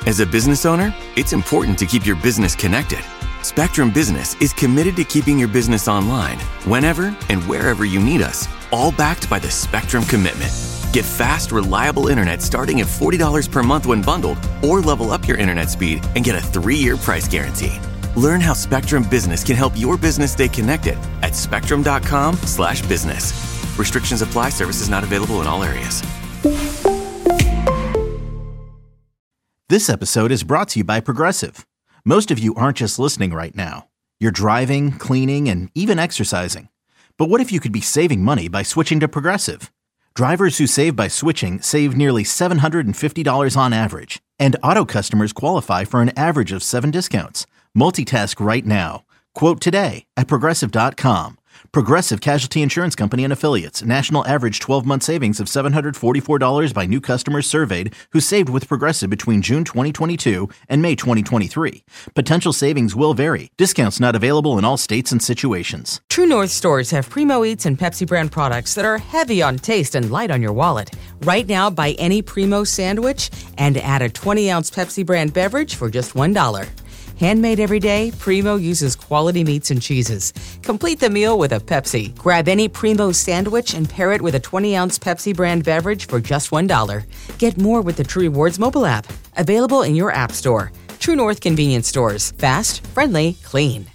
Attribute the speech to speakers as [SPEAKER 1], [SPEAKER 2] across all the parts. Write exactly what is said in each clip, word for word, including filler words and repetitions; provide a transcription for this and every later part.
[SPEAKER 1] As a business owner, it's important to keep your business connected. Spectrum Business is committed to keeping your business online whenever and wherever you need us, all backed by the Spectrum Commitment. Get fast, reliable internet starting at forty dollars per month when bundled, or level up your internet speed and get a three-year price guarantee. Learn how Spectrum Business can help your business stay connected at spectrum.com slash business. Restrictions apply. Services not available in all areas.
[SPEAKER 2] This episode is brought to you by Progressive. Most of you aren't just listening right now. You're driving, cleaning, and even exercising. But what if you could be saving money by switching to Progressive? Drivers who save by switching save nearly seven hundred fifty dollars on average. And auto customers qualify for an average of seven discounts. Multitask right now. Quote today at progressive dot com. Progressive Casualty Insurance Company and Affiliates. National average twelve-month savings of seven hundred forty-four dollars by new customers surveyed who saved with Progressive between June twenty twenty-two and May twenty twenty-three. Potential savings will vary. Discounts not available in all states and situations.
[SPEAKER 3] True North stores have Primo Eats and Pepsi brand products that are heavy on taste and light on your wallet. Right now, buy any Primo sandwich and add a twenty-ounce Pepsi brand beverage for just one dollar. Handmade every day, Primo uses quality meats and cheeses. Complete the meal with a Pepsi. Grab any Primo sandwich and pair it with a twenty-ounce Pepsi brand beverage for just one dollar. Get more with the True Rewards mobile app. Available in your app store. True North convenience stores. Fast, friendly, clean.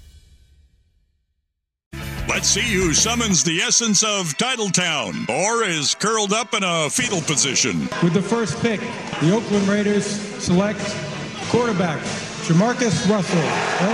[SPEAKER 4] Let's see who summons the essence of Titletown or is curled up in a fetal position.
[SPEAKER 5] With the first pick, the Oakland Raiders select quarterback Jamarcus Russell, L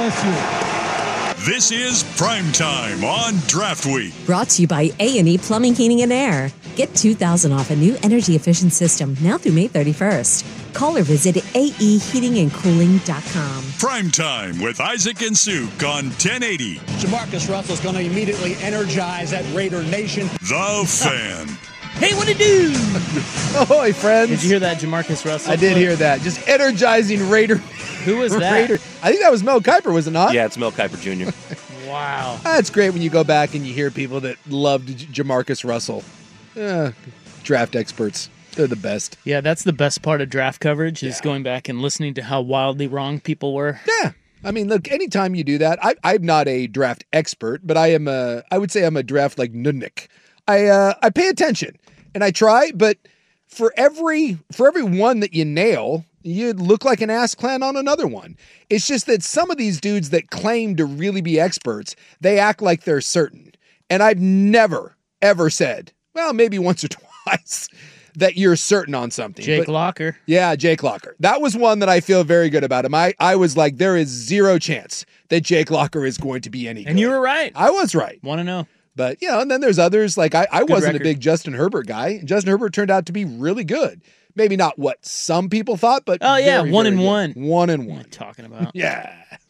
[SPEAKER 5] S
[SPEAKER 4] U. This is Primetime on Draft Week.
[SPEAKER 6] Brought to you by A and E Plumbing, Heating, and Air. Get two thousand dollars off a new energy-efficient system now through May thirty-first. Call or visit A E heating and cooling dot com.
[SPEAKER 4] Primetime with Isaac and Suk on ten eighty.
[SPEAKER 7] Jamarcus Russell's going to immediately energize that Raider Nation.
[SPEAKER 4] The Fan.
[SPEAKER 8] Hey, what it do?
[SPEAKER 9] Ahoy, friends.
[SPEAKER 8] Did you hear that, Jamarcus Russell?
[SPEAKER 9] I did
[SPEAKER 8] play?
[SPEAKER 9] hear that. Just energizing Raider.
[SPEAKER 8] Who was that?
[SPEAKER 9] Raider. I think that was Mel Kiper, was it not?
[SPEAKER 10] Yeah, it's Mel Kiper Junior
[SPEAKER 8] Wow.
[SPEAKER 9] That's great when you go back and you hear people that loved J- Jamarcus Russell. Uh, draft experts. They're the best.
[SPEAKER 8] Yeah, that's the best part of draft coverage is
[SPEAKER 9] yeah.
[SPEAKER 8] going back and listening to how wildly wrong people were.
[SPEAKER 9] Yeah. I mean, look, anytime you do that, I, I'm not a draft expert, but I am a, I would say I'm a draft like nudnik. I, uh, I pay attention and I try, but for every, for every one that you nail, you look like an ass clown on another one. It's just that some of these dudes that claim to really be experts, they act like they're certain. And I've never, ever said, well, maybe once or twice, that you're certain on something.
[SPEAKER 8] Jake
[SPEAKER 9] but,
[SPEAKER 8] Locker.
[SPEAKER 9] Yeah, Jake Locker. That was one that I feel very good about him. I, I was like, there is zero chance that Jake Locker is going to be any good.
[SPEAKER 8] And you were right.
[SPEAKER 9] I was right.
[SPEAKER 8] Want to know.
[SPEAKER 9] But, you know, and then there's others. Like, I, I wasn't
[SPEAKER 8] record.
[SPEAKER 9] a big Justin Herbert guy. Justin Herbert turned out to be really good. Maybe not what some people thought, but
[SPEAKER 8] oh yeah,
[SPEAKER 9] very,
[SPEAKER 8] one
[SPEAKER 9] very
[SPEAKER 8] and
[SPEAKER 9] good.
[SPEAKER 8] one,
[SPEAKER 9] one and
[SPEAKER 8] what
[SPEAKER 9] one.
[SPEAKER 8] are you talking about?
[SPEAKER 9] Yeah,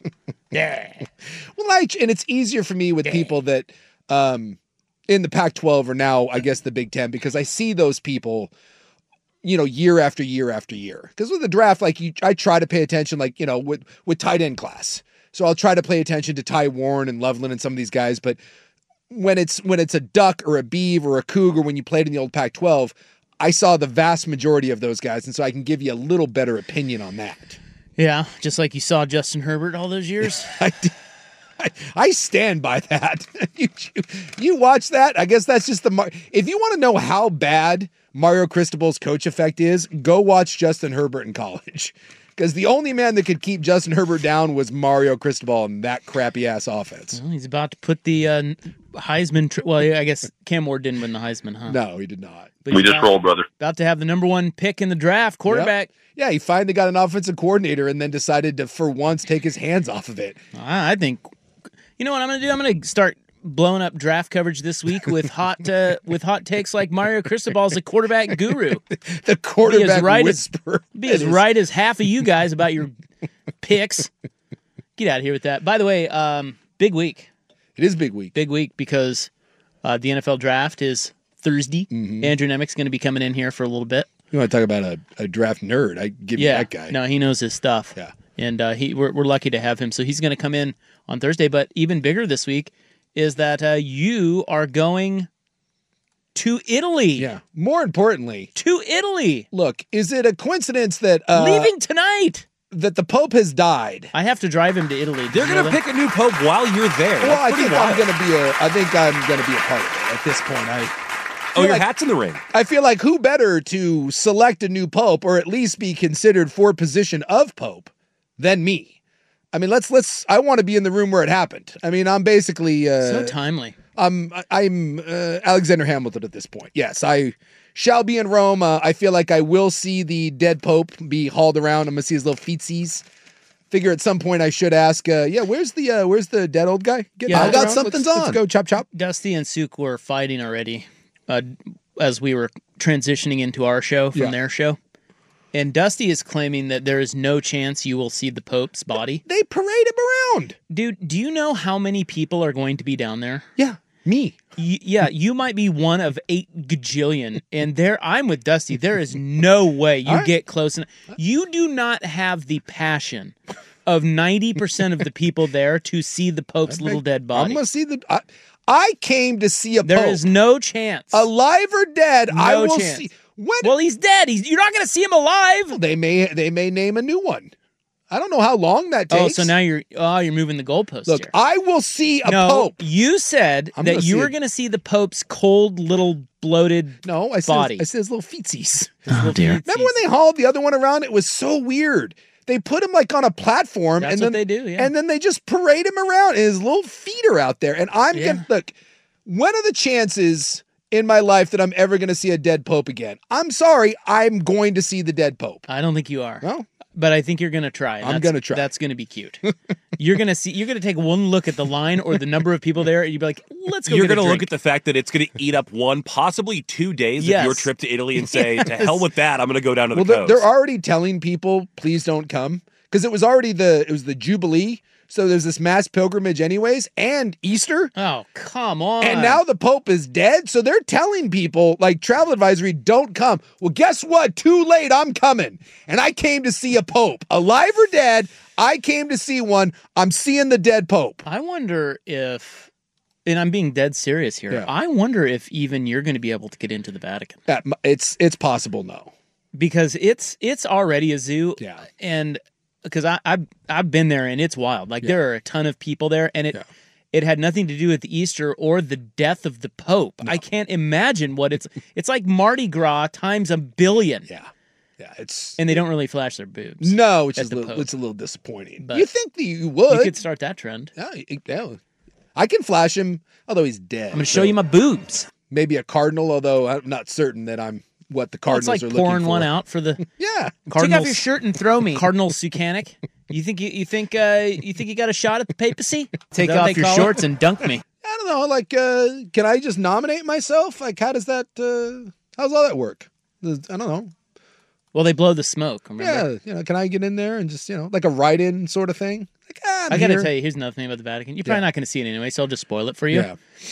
[SPEAKER 8] yeah.
[SPEAKER 9] Well, I, and it's easier for me with yeah. people that um, in the Pac twelve or now, I guess the Big Ten, because I see those people, you know, year after year after year. Because with the draft, like you, I try to pay attention, like you know, with with tight end class. So I'll try to pay attention to Ty Warren and Loveland and some of these guys. But when it's when it's a Duck or a Beav or a Cougar, when you played in the old Pac twelve. I saw the vast majority of those guys, and so I can give you a little better opinion on that.
[SPEAKER 8] Yeah, just like you saw Justin Herbert all those years.
[SPEAKER 9] I, I, I stand by that. you, you, you watch that? I guess that's just the Mar- if you want to know how bad Mario Cristobal's coach effect is, go watch Justin Herbert in college. Because the only man that could keep Justin Herbert down was Mario Cristobal and that crappy-ass offense.
[SPEAKER 8] Well, he's about to put the uh, Heisman... Tri- well, I guess Cam Ward didn't win the Heisman, huh?
[SPEAKER 9] No, he did not.
[SPEAKER 10] But we just rolled, brother.
[SPEAKER 8] About to have the number one pick in the draft, quarterback.
[SPEAKER 9] Yep. Yeah, he finally got an offensive coordinator and then decided to, for once, take his hands off of it.
[SPEAKER 8] I think... You know what I'm going to do? I'm going to start blowing up draft coverage this week with hot uh, with hot takes like Mario Cristobal's the quarterback guru.
[SPEAKER 9] The quarterback
[SPEAKER 8] be as right
[SPEAKER 9] whisperer.
[SPEAKER 8] As, be as is. right as half of you guys about your picks. Get out of here with that. By the way, um, big week.
[SPEAKER 9] It is big week.
[SPEAKER 8] Big week because uh, the N F L draft is Thursday. Mm-hmm. Andrew Nemec's going to be coming in here for a little bit.
[SPEAKER 9] You want to talk about a, a draft nerd? I give
[SPEAKER 8] yeah,
[SPEAKER 9] you that guy.
[SPEAKER 8] No, he knows his stuff.
[SPEAKER 9] Yeah.
[SPEAKER 8] And uh, he we're, we're lucky to have him. So he's going to come in on Thursday. But even bigger this week is that uh, you are going to Italy.
[SPEAKER 9] Yeah. More importantly.
[SPEAKER 8] To Italy.
[SPEAKER 9] Look, is it a coincidence that... Uh,
[SPEAKER 8] Leaving tonight.
[SPEAKER 9] that the Pope has died.
[SPEAKER 8] I have to drive him to Italy. Did
[SPEAKER 11] They're
[SPEAKER 8] you know
[SPEAKER 11] going to
[SPEAKER 8] that?
[SPEAKER 11] pick a new pope while you're there.
[SPEAKER 9] Well, I
[SPEAKER 11] That's pretty
[SPEAKER 9] think I'm
[SPEAKER 11] wild.
[SPEAKER 9] going to be a. I think I'm going to be a part of it at this point. I.
[SPEAKER 11] Oh, your
[SPEAKER 9] like,
[SPEAKER 11] hat's in the ring.
[SPEAKER 9] I feel like who better to select a new pope or at least be considered for position of pope than me? I mean, let's let's. I want to be in the room where it happened. I mean, I'm basically uh,
[SPEAKER 8] So timely.
[SPEAKER 9] I'm I'm uh, Alexander Hamilton at this point. Yes, I shall be in Rome. Uh, I feel like I will see the dead pope be hauled around. I'm gonna see his little feetsies. Figure at some point I should ask. Uh, yeah, where's the uh, where's the dead old guy? Get
[SPEAKER 8] Yeah,
[SPEAKER 9] hauled
[SPEAKER 8] I got
[SPEAKER 9] around?
[SPEAKER 2] something's
[SPEAKER 9] let's,
[SPEAKER 2] on.
[SPEAKER 9] Let's go chop chop.
[SPEAKER 8] Dusty and Suk were fighting already uh, as we were transitioning into our show from
[SPEAKER 9] Yeah.
[SPEAKER 8] their show. And Dusty is claiming that there is no chance you will see the Pope's body.
[SPEAKER 9] They parade him around.
[SPEAKER 8] Dude, do you know how many people are going to be down there?
[SPEAKER 9] Yeah, me.
[SPEAKER 8] Y- yeah, you might be one of eight gajillion. And there, I'm with Dusty. There is no way you
[SPEAKER 9] All right.
[SPEAKER 8] get close enough. You do not have the passion of ninety percent of the people there to see the Pope's little dead
[SPEAKER 9] I'm
[SPEAKER 8] body.
[SPEAKER 9] gonna see the. I, I came to see a
[SPEAKER 8] There
[SPEAKER 9] pope.
[SPEAKER 8] is no chance.
[SPEAKER 9] alive or dead. I
[SPEAKER 8] No
[SPEAKER 9] will
[SPEAKER 8] chance.
[SPEAKER 9] see. When
[SPEAKER 8] Well, he's dead. He's, you're not going to see him alive.
[SPEAKER 9] they may they may name a new one. I don't know how long that
[SPEAKER 8] Oh,
[SPEAKER 9] takes.
[SPEAKER 8] so now you're oh you're moving the goalposts
[SPEAKER 9] look,
[SPEAKER 8] here.
[SPEAKER 9] I will see a
[SPEAKER 8] no,
[SPEAKER 9] pope.
[SPEAKER 8] you said
[SPEAKER 9] I'm
[SPEAKER 8] that
[SPEAKER 9] gonna
[SPEAKER 8] you
[SPEAKER 9] see
[SPEAKER 8] were
[SPEAKER 9] it.
[SPEAKER 8] going to see the Pope's cold little bloated.
[SPEAKER 9] No, I said
[SPEAKER 8] body.
[SPEAKER 9] I said his little feetsies.
[SPEAKER 8] Oh dear.
[SPEAKER 9] Remember when they hauled the other one around? It was so weird. They put him like on a platform,
[SPEAKER 8] That's
[SPEAKER 9] and
[SPEAKER 8] what
[SPEAKER 9] then
[SPEAKER 8] they do, yeah.
[SPEAKER 9] and then they just parade him around, and his little feet are out there. And I'm
[SPEAKER 8] Yeah.
[SPEAKER 9] gonna look. What are the chances in my life that I'm ever going to see a dead pope again? I'm sorry, I'm going to see the dead pope.
[SPEAKER 8] I don't think you are.
[SPEAKER 9] No,
[SPEAKER 8] But I think you're going to try. and
[SPEAKER 9] I'm
[SPEAKER 8] that's-
[SPEAKER 9] gonna try.
[SPEAKER 8] That's going to be cute. You're going to see. You're going to take one look at the line or the number of people there, and you'd be like, "Let's go."
[SPEAKER 11] You're
[SPEAKER 8] going to
[SPEAKER 11] look at the fact that it's going to eat up one, possibly two days
[SPEAKER 8] Yes.
[SPEAKER 11] of your trip to Italy and say, to
[SPEAKER 8] Yes.
[SPEAKER 11] hell with that, I'm going to go down to the
[SPEAKER 9] well, they're,
[SPEAKER 11] coast.
[SPEAKER 9] they're already telling people, please don't come, because it was already the it was the Jubilee, so there's this mass pilgrimage anyways, and Easter.
[SPEAKER 8] Oh come on!
[SPEAKER 9] And now the Pope is dead, so they're telling people, like, travel advisory, don't come. Well, guess what? Too late, I'm coming. And I came to see a Pope. Alive or dead, I came to see one. I'm seeing the dead Pope.
[SPEAKER 8] I wonder if, and I'm being dead serious here.
[SPEAKER 9] Yeah.
[SPEAKER 8] I wonder if even you're going to be able to get into the Vatican.
[SPEAKER 9] Uh, It's it's possible, no.
[SPEAKER 8] Because it's it's already a zoo.
[SPEAKER 9] Yeah.
[SPEAKER 8] And because I I've, I've been there and it's wild. Like
[SPEAKER 9] Yeah.
[SPEAKER 8] there are a ton of people there, and it
[SPEAKER 9] Yeah.
[SPEAKER 8] it had nothing to do with Easter or the death of the Pope. I can't imagine what it's. It's like Mardi Gras times a billion.
[SPEAKER 9] Yeah. Yeah, it's...
[SPEAKER 8] And they don't really flash their boobs.
[SPEAKER 9] No, which
[SPEAKER 8] at
[SPEAKER 9] is a
[SPEAKER 8] the
[SPEAKER 9] little,
[SPEAKER 8] Pope.
[SPEAKER 9] it's a little disappointing.
[SPEAKER 8] But
[SPEAKER 9] you think that you would.
[SPEAKER 8] You could start that trend.
[SPEAKER 9] Yeah, you- yeah. I can flash him, although he's dead.
[SPEAKER 8] I'm going to show you my boobs.
[SPEAKER 9] Maybe a cardinal, although I'm not certain that I'm what the
[SPEAKER 8] Well,
[SPEAKER 9] Cardinals
[SPEAKER 8] it's like
[SPEAKER 9] are looking
[SPEAKER 8] pouring
[SPEAKER 9] for.
[SPEAKER 8] one out for the
[SPEAKER 9] Yeah.
[SPEAKER 8] Cardinals. Take off your
[SPEAKER 9] shirt
[SPEAKER 8] and throw me, Cardinal Sucanic. You think you, you think uh, you think you got a shot at the papacy? Take
[SPEAKER 9] that what
[SPEAKER 8] off
[SPEAKER 9] they
[SPEAKER 8] your
[SPEAKER 9] call it?
[SPEAKER 8] shorts and dunk me.
[SPEAKER 9] I don't know. Like, uh, can I just nominate myself? Like, how does that? Uh, how does all that work? I don't know.
[SPEAKER 8] Well, they blow the smoke. Remember?
[SPEAKER 9] Yeah, you know, can I get in there and just, you know, like a write-in sort of thing? Like, ah, I'm
[SPEAKER 8] I got to
[SPEAKER 9] here.
[SPEAKER 8] tell you, here's another thing about the Vatican. You're probably
[SPEAKER 9] Yeah.
[SPEAKER 8] not going to see it anyway, so I'll just spoil it for you.
[SPEAKER 9] Yeah.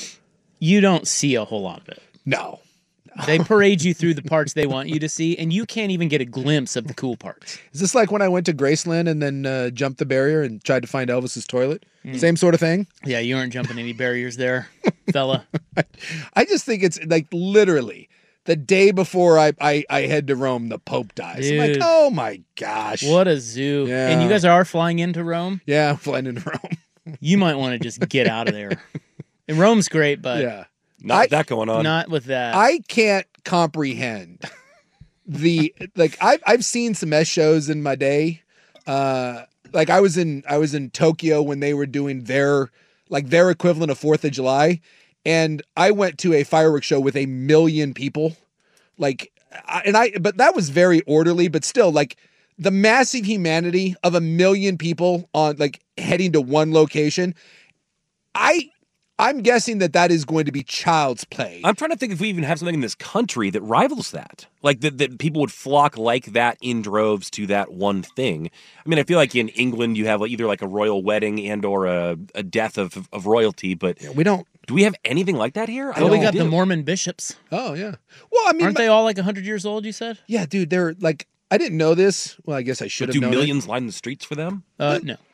[SPEAKER 8] You don't see a whole lot of it.
[SPEAKER 9] No.
[SPEAKER 8] They parade you through the parts they want you to see, and you can't even get a glimpse of the cool parts.
[SPEAKER 9] Is this like when I went to Graceland and then uh, jumped the barrier and tried to find Elvis's toilet?
[SPEAKER 8] Mm.
[SPEAKER 9] Same sort of thing?
[SPEAKER 8] Yeah, you aren't jumping any barriers there, fella.
[SPEAKER 9] I just think it's like literally the day before I, I, I head to Rome, the Pope dies. I'm like,
[SPEAKER 8] Dude.
[SPEAKER 9] oh my gosh.
[SPEAKER 8] What a zoo.
[SPEAKER 9] Yeah.
[SPEAKER 8] And you guys are flying into Rome?
[SPEAKER 9] Yeah, I'm flying into Rome.
[SPEAKER 8] You might want to just get out of there. And Rome's great, but
[SPEAKER 9] Yeah.
[SPEAKER 11] Not
[SPEAKER 9] I-
[SPEAKER 11] that going on.
[SPEAKER 8] not with that.
[SPEAKER 9] I can't comprehend the like I've I've seen some S shows in my day. Uh like I was in I was in Tokyo when they were doing their like their equivalent of Fourth of July, and I went to a fireworks show with a million people. Like I, and I but that was very orderly, but still like the massive humanity of a million people on like heading to one location. I I'm guessing that that is going to be child's play.
[SPEAKER 11] I'm trying to think if we even have something in this country that rivals that. Like that, that people would flock like that in droves to that one thing. I mean, I feel like in England you have like either like a royal wedding and or a, a death of, of royalty, but
[SPEAKER 9] we don't.
[SPEAKER 11] Do we have anything like that here? I
[SPEAKER 8] well, we
[SPEAKER 11] don't
[SPEAKER 8] got the
[SPEAKER 11] do.
[SPEAKER 8] Mormon bishops.
[SPEAKER 9] Oh yeah. Well, I mean,
[SPEAKER 8] Aren't they all like one hundred years old, you said?
[SPEAKER 9] yeah, dude, they're like I didn't know this. Well, I guess I should
[SPEAKER 11] But
[SPEAKER 9] have
[SPEAKER 11] do
[SPEAKER 9] known.
[SPEAKER 11] millions line the streets for them?
[SPEAKER 8] Uh, no.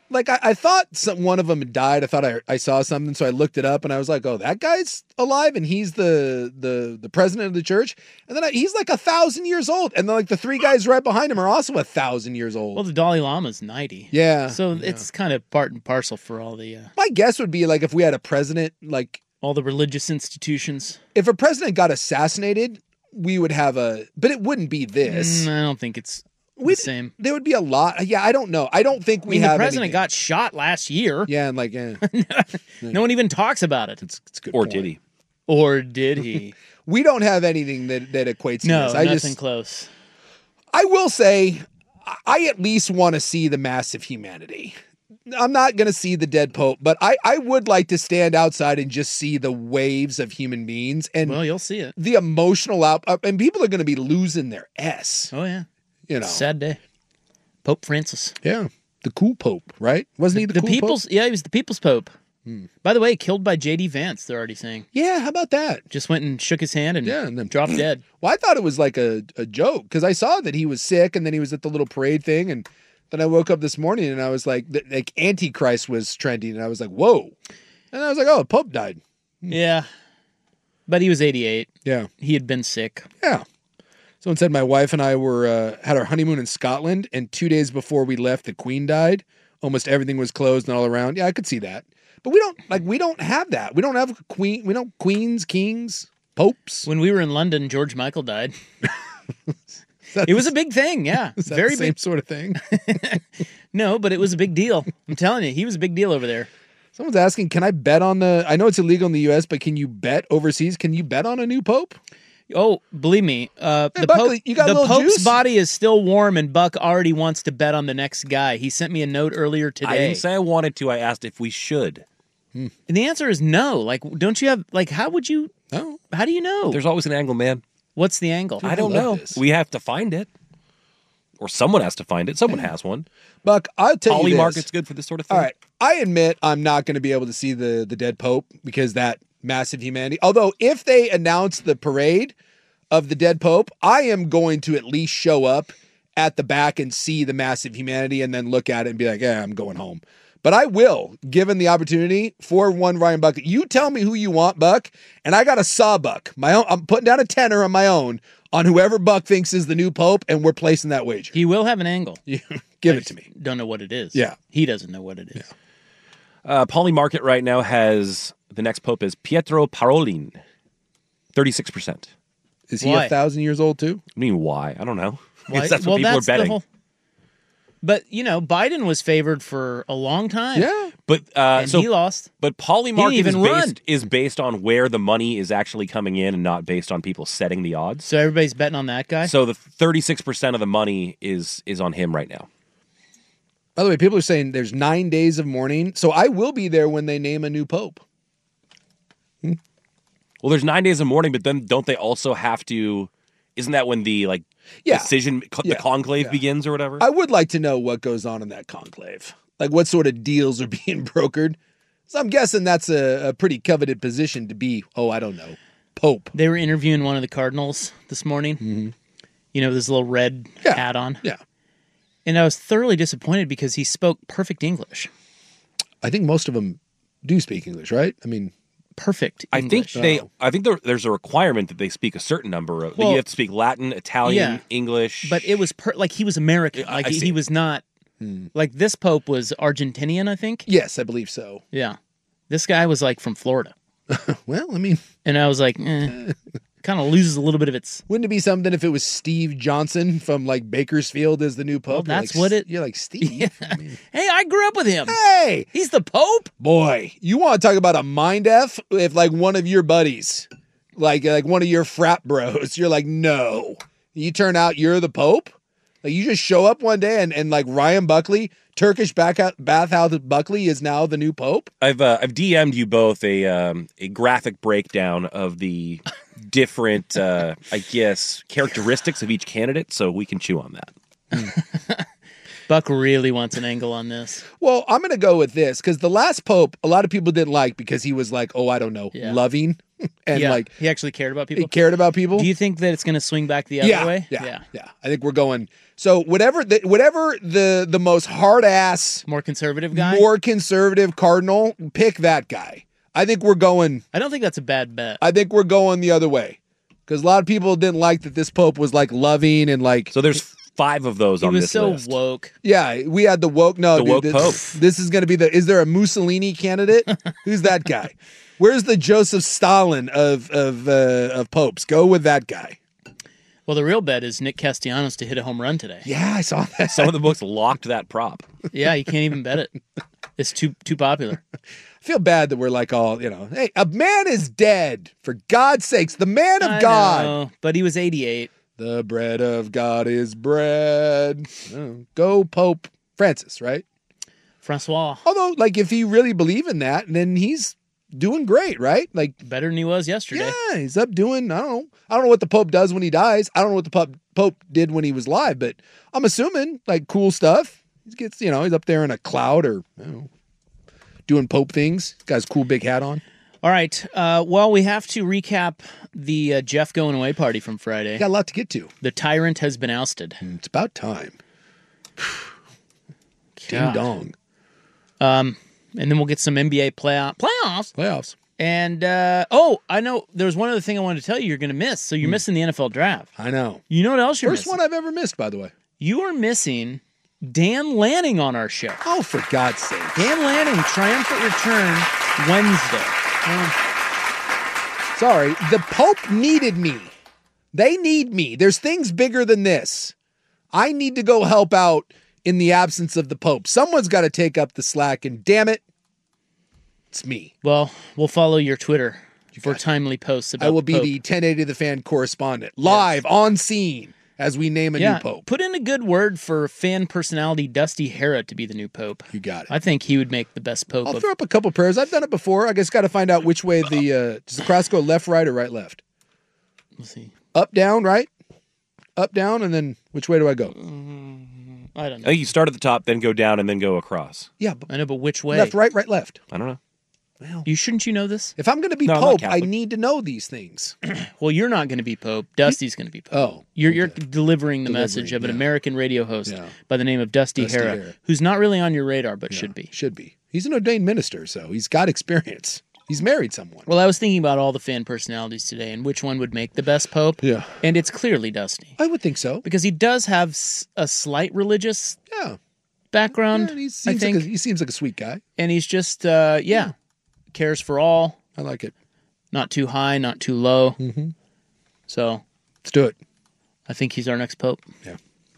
[SPEAKER 9] like I, I thought some one of them had died. I thought I, I saw something, so I looked it up, and I was like, "Oh, that guy's alive, and he's the the the president of the church." And then I, he's like a thousand years old, and then like the three guys right behind him are also a thousand years old.
[SPEAKER 8] Well, the Dalai Lama's ninety.
[SPEAKER 9] Yeah,
[SPEAKER 8] so
[SPEAKER 9] yeah.
[SPEAKER 8] it's kind of part and parcel for all the. Uh,
[SPEAKER 9] My guess would be like if we had a president, like
[SPEAKER 8] all the religious institutions.
[SPEAKER 9] If a president got assassinated, we would have a, but it wouldn't be this.
[SPEAKER 8] Mm, I don't think it's.
[SPEAKER 9] We
[SPEAKER 8] the same.
[SPEAKER 9] There would be a lot. Yeah, I don't know. I don't think we
[SPEAKER 8] I mean,
[SPEAKER 9] have.
[SPEAKER 8] The president
[SPEAKER 9] anything.
[SPEAKER 8] got shot last year.
[SPEAKER 9] Yeah, and like, eh.
[SPEAKER 8] no one even talks about it.
[SPEAKER 9] It's, it's good.
[SPEAKER 11] Or
[SPEAKER 9] point.
[SPEAKER 11] did he?
[SPEAKER 8] Or did he?
[SPEAKER 9] We don't have anything that that equates to
[SPEAKER 8] no,
[SPEAKER 9] this. I
[SPEAKER 8] nothing
[SPEAKER 9] just,
[SPEAKER 8] close.
[SPEAKER 9] I will say, I at least want to see the massive humanity. I'm not going to see the dead pope, but I, I would like to stand outside and just see the waves of human beings and
[SPEAKER 8] well, you'll see it.
[SPEAKER 9] The emotional out, and people are going to be losing their S.
[SPEAKER 8] Oh yeah,
[SPEAKER 9] you know,
[SPEAKER 8] sad day. Pope Francis.
[SPEAKER 9] Yeah, the cool pope, right? Wasn't he the,
[SPEAKER 8] the
[SPEAKER 9] cool
[SPEAKER 8] people's?
[SPEAKER 9] pope?
[SPEAKER 8] Yeah, he was the people's pope.
[SPEAKER 9] Hmm.
[SPEAKER 8] By the way, killed by J D Vance. They're already saying.
[SPEAKER 9] Yeah, how about that?
[SPEAKER 8] Just went and shook his hand and,
[SPEAKER 9] yeah, and then
[SPEAKER 8] dropped dead.
[SPEAKER 9] Well, I thought it was like a, a joke because I saw that he was sick and then he was at the little parade thing, and then I woke up this morning and I was like, like Antichrist was trending, and I was like, whoa, and I was like, oh, Pope died.
[SPEAKER 8] Yeah, but he was eighty-eight.
[SPEAKER 9] Yeah,
[SPEAKER 8] he had been sick.
[SPEAKER 9] Yeah. Someone said my wife and I were uh, had our honeymoon in Scotland, and two days before we left, the Queen died. Almost everything was closed and all around. Yeah, I could see that. But we don't like we don't have that. We don't have a queen. We don't queens, kings, popes.
[SPEAKER 8] When we were in London, George Michael died. It was a big thing. Yeah,
[SPEAKER 9] Is that
[SPEAKER 8] very
[SPEAKER 9] the same
[SPEAKER 8] big
[SPEAKER 9] sort of thing.
[SPEAKER 8] No, but it was a big deal. I'm telling you, he was a big deal over there.
[SPEAKER 9] Someone's asking, can I bet on the? I know it's illegal in the U S, but can you bet overseas? Can you bet on a new pope?
[SPEAKER 8] Oh, believe me, uh,
[SPEAKER 9] Hey,
[SPEAKER 8] the,
[SPEAKER 9] Buckley,
[SPEAKER 8] Pope,
[SPEAKER 9] you got a
[SPEAKER 8] the
[SPEAKER 9] little
[SPEAKER 8] Pope's
[SPEAKER 9] juice?
[SPEAKER 8] body is still warm, and Buck already wants to bet on the next guy. He sent me a note earlier today.
[SPEAKER 11] I didn't say I wanted to. I asked if we should.
[SPEAKER 8] And the answer is no. Like, don't you have, like, how would you,
[SPEAKER 9] no.
[SPEAKER 8] How do you know?
[SPEAKER 11] There's always an angle, man.
[SPEAKER 8] What's the angle?
[SPEAKER 11] I don't know.
[SPEAKER 9] this.
[SPEAKER 11] We have to find it. Or someone has to find it. Someone has one.
[SPEAKER 9] Buck, I'll tell
[SPEAKER 11] Poly
[SPEAKER 9] you this.
[SPEAKER 11] market's good for this sort of thing.
[SPEAKER 9] All right. I admit I'm not going to be able to see the, the dead pope because that massive humanity. Although if they announce the parade of the dead pope, I am going to at least show up at the back and see the massive humanity and then look at it and be like, yeah, I'm going home. But I will, given the opportunity, for one Ryan Buck. You tell me who you want, Buck, and I got a sawbuck. My own, I'm putting down a tenner on my own on whoever Buck thinks is the new pope, and we're placing that wager.
[SPEAKER 8] He will have an angle.
[SPEAKER 9] Give
[SPEAKER 8] I
[SPEAKER 9] it to me.
[SPEAKER 8] Don't know what it is.
[SPEAKER 9] Yeah.
[SPEAKER 8] He doesn't know what it is.
[SPEAKER 9] Yeah.
[SPEAKER 11] Uh, Poly Market right now has the next pope is Pietro Parolin, thirty-six percent.
[SPEAKER 9] Is he
[SPEAKER 8] Why?
[SPEAKER 9] a thousand years old too?
[SPEAKER 11] I mean, why? I don't know.
[SPEAKER 8] Why?
[SPEAKER 11] That's what
[SPEAKER 8] well,
[SPEAKER 11] people
[SPEAKER 8] that's
[SPEAKER 11] are betting.
[SPEAKER 8] The whole... But, you know, Biden was favored for a long time.
[SPEAKER 9] Yeah.
[SPEAKER 11] But uh,
[SPEAKER 8] And
[SPEAKER 11] so
[SPEAKER 8] he lost.
[SPEAKER 11] But Poly
[SPEAKER 8] He
[SPEAKER 11] Market
[SPEAKER 8] didn't
[SPEAKER 11] is
[SPEAKER 8] even run.
[SPEAKER 11] based, is based on where the money is actually coming in and not based on people setting the odds.
[SPEAKER 8] So everybody's betting on that guy?
[SPEAKER 11] So the thirty-six percent of the money is is on him right now.
[SPEAKER 9] By the way, people are saying there's nine days of mourning, so I will be there when they name a new pope.
[SPEAKER 11] Well, there's nine days of mourning, but then don't they also have to? Isn't that when the like
[SPEAKER 9] Yeah.
[SPEAKER 11] decision, co-
[SPEAKER 9] Yeah.
[SPEAKER 11] the conclave
[SPEAKER 9] Yeah.
[SPEAKER 11] begins or whatever?
[SPEAKER 9] I would like to know what goes on in that conclave. Like what sort of deals are being brokered. So I'm guessing that's a, a pretty coveted position to be, oh, I don't know, pope.
[SPEAKER 8] They were interviewing one of the cardinals this morning. Mm-hmm. You know, with his little red
[SPEAKER 9] Yeah.
[SPEAKER 8] hat on.
[SPEAKER 9] Yeah.
[SPEAKER 8] And I was thoroughly disappointed because he spoke perfect English.
[SPEAKER 9] I think most of them do speak English, right? I mean,
[SPEAKER 8] Perfect
[SPEAKER 11] I think
[SPEAKER 8] English.
[SPEAKER 11] they.
[SPEAKER 9] Oh.
[SPEAKER 11] I think there, there's a requirement that they speak a certain number of. that
[SPEAKER 8] Well,
[SPEAKER 11] you have to speak Latin, Italian,
[SPEAKER 8] yeah.
[SPEAKER 11] English.
[SPEAKER 8] But it was per- like he was American.
[SPEAKER 11] I-
[SPEAKER 8] Like
[SPEAKER 11] I
[SPEAKER 8] he,
[SPEAKER 11] see.
[SPEAKER 8] he was not. Like this Pope was Argentinian, I think.
[SPEAKER 9] yes, I believe so.
[SPEAKER 8] Yeah. This guy was like from Florida.
[SPEAKER 9] Well, I mean,
[SPEAKER 8] And I was like, eh, kind of loses a little bit of its.
[SPEAKER 9] wouldn't it be something if it was Steve Johnson from like Bakersfield as the new pope?
[SPEAKER 8] Well,
[SPEAKER 9] You're
[SPEAKER 8] that's
[SPEAKER 9] like,
[SPEAKER 8] what it-
[SPEAKER 9] You're like, Steve? I mean,
[SPEAKER 8] Hey, I grew up with him.
[SPEAKER 9] hey,
[SPEAKER 8] He's the Pope.
[SPEAKER 9] boy, you want to talk about a mind F? If like one of your buddies, like like one of your frat bros, you're like, no. You turn out you're the Pope? Like you just show up one day and, and like Ryan Buckley, Turkish back bathhouse Buckley is now the new Pope?
[SPEAKER 11] I've uh, I've D M'd you both a um, a graphic breakdown of the different, uh, I guess, characteristics of each candidate, so we can chew on that.
[SPEAKER 8] Buck really wants an angle on this.
[SPEAKER 9] Well, I'm going to go with this because the last Pope, a lot of people didn't like because he was like, oh, I don't know,
[SPEAKER 8] Yeah.
[SPEAKER 9] loving. and
[SPEAKER 8] yeah,
[SPEAKER 9] like
[SPEAKER 8] he actually cared about people.
[SPEAKER 9] he cared about people.
[SPEAKER 8] Do you think that it's going to swing back the other
[SPEAKER 9] yeah,
[SPEAKER 8] way?
[SPEAKER 9] Yeah, yeah, yeah. I think we're going. So whatever the whatever the the most hard ass,
[SPEAKER 8] more conservative guy,
[SPEAKER 9] more conservative cardinal, pick that guy. I think we're going.
[SPEAKER 8] I don't think that's a bad bet.
[SPEAKER 9] I think we're going the other way because a lot of people didn't like that this pope was like loving and like.
[SPEAKER 11] So there's five of those
[SPEAKER 8] he
[SPEAKER 11] on
[SPEAKER 8] was
[SPEAKER 11] this
[SPEAKER 8] so
[SPEAKER 11] list.
[SPEAKER 8] woke.
[SPEAKER 9] Yeah, we had the woke. No,
[SPEAKER 11] the
[SPEAKER 9] dude,
[SPEAKER 11] woke
[SPEAKER 9] this,
[SPEAKER 11] pope.
[SPEAKER 9] This is going to be the. Is there a Mussolini candidate? Who's that guy? Where's the Joseph Stalin of of uh, of popes? Go with that guy.
[SPEAKER 8] Well, the real bet is Nick Castellanos to hit a home run today.
[SPEAKER 9] Yeah, I saw that.
[SPEAKER 11] Some of the books locked that prop.
[SPEAKER 8] Yeah, you can't even bet it. It's too too popular.
[SPEAKER 9] I feel bad that we're like all, you know, hey, a man is dead. For God's sakes, the man of
[SPEAKER 8] I
[SPEAKER 9] God.
[SPEAKER 8] know, but he was eighty-eight.
[SPEAKER 9] The bread of God is bread. Oh, go Pope Francis, right?
[SPEAKER 8] Francois.
[SPEAKER 9] Although, like, if he really believe in that, then he's doing great, right? Like
[SPEAKER 8] better than he was yesterday.
[SPEAKER 9] Yeah, he's up doing, I don't know. I don't know what the Pope does when he dies. I don't know what the Pope, Pope did when he was alive, but I'm assuming, like, cool stuff. He gets, you know, he's up there in a cloud or, I don't know, doing Pope things. He's got his cool big hat on.
[SPEAKER 8] All right. Uh, well, we have to recap the uh, Jeff going away party from Friday.
[SPEAKER 9] Got a lot to get to.
[SPEAKER 8] The tyrant has been ousted.
[SPEAKER 9] It's about time. Ding
[SPEAKER 8] God.
[SPEAKER 9] dong.
[SPEAKER 8] Um, and then we'll get some N B A playoff playoffs.
[SPEAKER 9] Playoffs.
[SPEAKER 8] And uh, oh, I know there was one other thing I wanted to tell you you're going to miss. So you're
[SPEAKER 9] Hmm.
[SPEAKER 8] missing the N F L draft.
[SPEAKER 9] I know.
[SPEAKER 8] You know what else you're
[SPEAKER 9] First
[SPEAKER 8] missing?
[SPEAKER 9] one I've ever missed, by the way.
[SPEAKER 8] You are missing Dan Lanning on our show.
[SPEAKER 9] Oh, for God's sake.
[SPEAKER 8] Dan Lanning, triumphant return Wednesday.
[SPEAKER 9] Sorry, the Pope needed me. They need me. There's things bigger than this. I need to go help out in the absence of the Pope. Someone's got to take up the slack, and damn it, it's me.
[SPEAKER 8] Well, we'll follow your Twitter for timely posts about
[SPEAKER 9] I will
[SPEAKER 8] the
[SPEAKER 9] be
[SPEAKER 8] Pope.
[SPEAKER 9] the ten eighty The Fan correspondent, live on scene as we name a
[SPEAKER 8] yeah,
[SPEAKER 9] new Pope.
[SPEAKER 8] Put in a good word for fan personality Dusty Hera to be the new Pope.
[SPEAKER 9] You got it.
[SPEAKER 8] I think he would make the best Pope.
[SPEAKER 9] I'll
[SPEAKER 8] of,
[SPEAKER 9] throw up a couple prayers. I've done it before. I guess got to find out which way the uh, does the cross go, left, right, or right, left.
[SPEAKER 8] Let's see.
[SPEAKER 9] Up, down, right, up, down, and then which way do I go?
[SPEAKER 8] I don't
[SPEAKER 11] I
[SPEAKER 8] know.
[SPEAKER 11] think you start at the top, then go down, and then go across.
[SPEAKER 9] Yeah, but
[SPEAKER 8] I know, but which way?
[SPEAKER 9] left, right, right, left.
[SPEAKER 11] I don't know.
[SPEAKER 9] Well,
[SPEAKER 8] You shouldn't you know this?
[SPEAKER 9] if I'm going to be
[SPEAKER 11] No, I'm not
[SPEAKER 9] Pope, I
[SPEAKER 11] Catholic.
[SPEAKER 9] need to know these things.
[SPEAKER 8] Well, you're not going to be Pope. Dusty's going to be Pope.
[SPEAKER 9] Oh,
[SPEAKER 8] You're you're delivering the
[SPEAKER 9] Delivering,
[SPEAKER 8] message of an
[SPEAKER 9] yeah.
[SPEAKER 8] American radio host
[SPEAKER 9] Yeah.
[SPEAKER 8] by the name of Dusty,
[SPEAKER 9] Dusty
[SPEAKER 8] Hera,
[SPEAKER 9] Hera.
[SPEAKER 8] who's not really on your radar, but should be.
[SPEAKER 9] Should be. He's an ordained minister, so he's got experience. He's married someone.
[SPEAKER 8] Well, I was thinking about all the fan personalities today and which one would make the best Pope.
[SPEAKER 9] Yeah.
[SPEAKER 8] And it's clearly Dusty.
[SPEAKER 9] I would think so.
[SPEAKER 8] Because he does have s- a slight religious
[SPEAKER 9] Yeah.
[SPEAKER 8] background,
[SPEAKER 9] Yeah, he
[SPEAKER 8] I
[SPEAKER 9] seems
[SPEAKER 8] think.
[SPEAKER 9] like a, he seems like a sweet guy.
[SPEAKER 8] And he's just, uh, yeah, cares for all.
[SPEAKER 9] I like it.
[SPEAKER 8] Not too high, not too low.
[SPEAKER 9] Mm-hmm.
[SPEAKER 8] So
[SPEAKER 9] Let's do it.
[SPEAKER 8] I think he's our next Pope.
[SPEAKER 9] Yeah.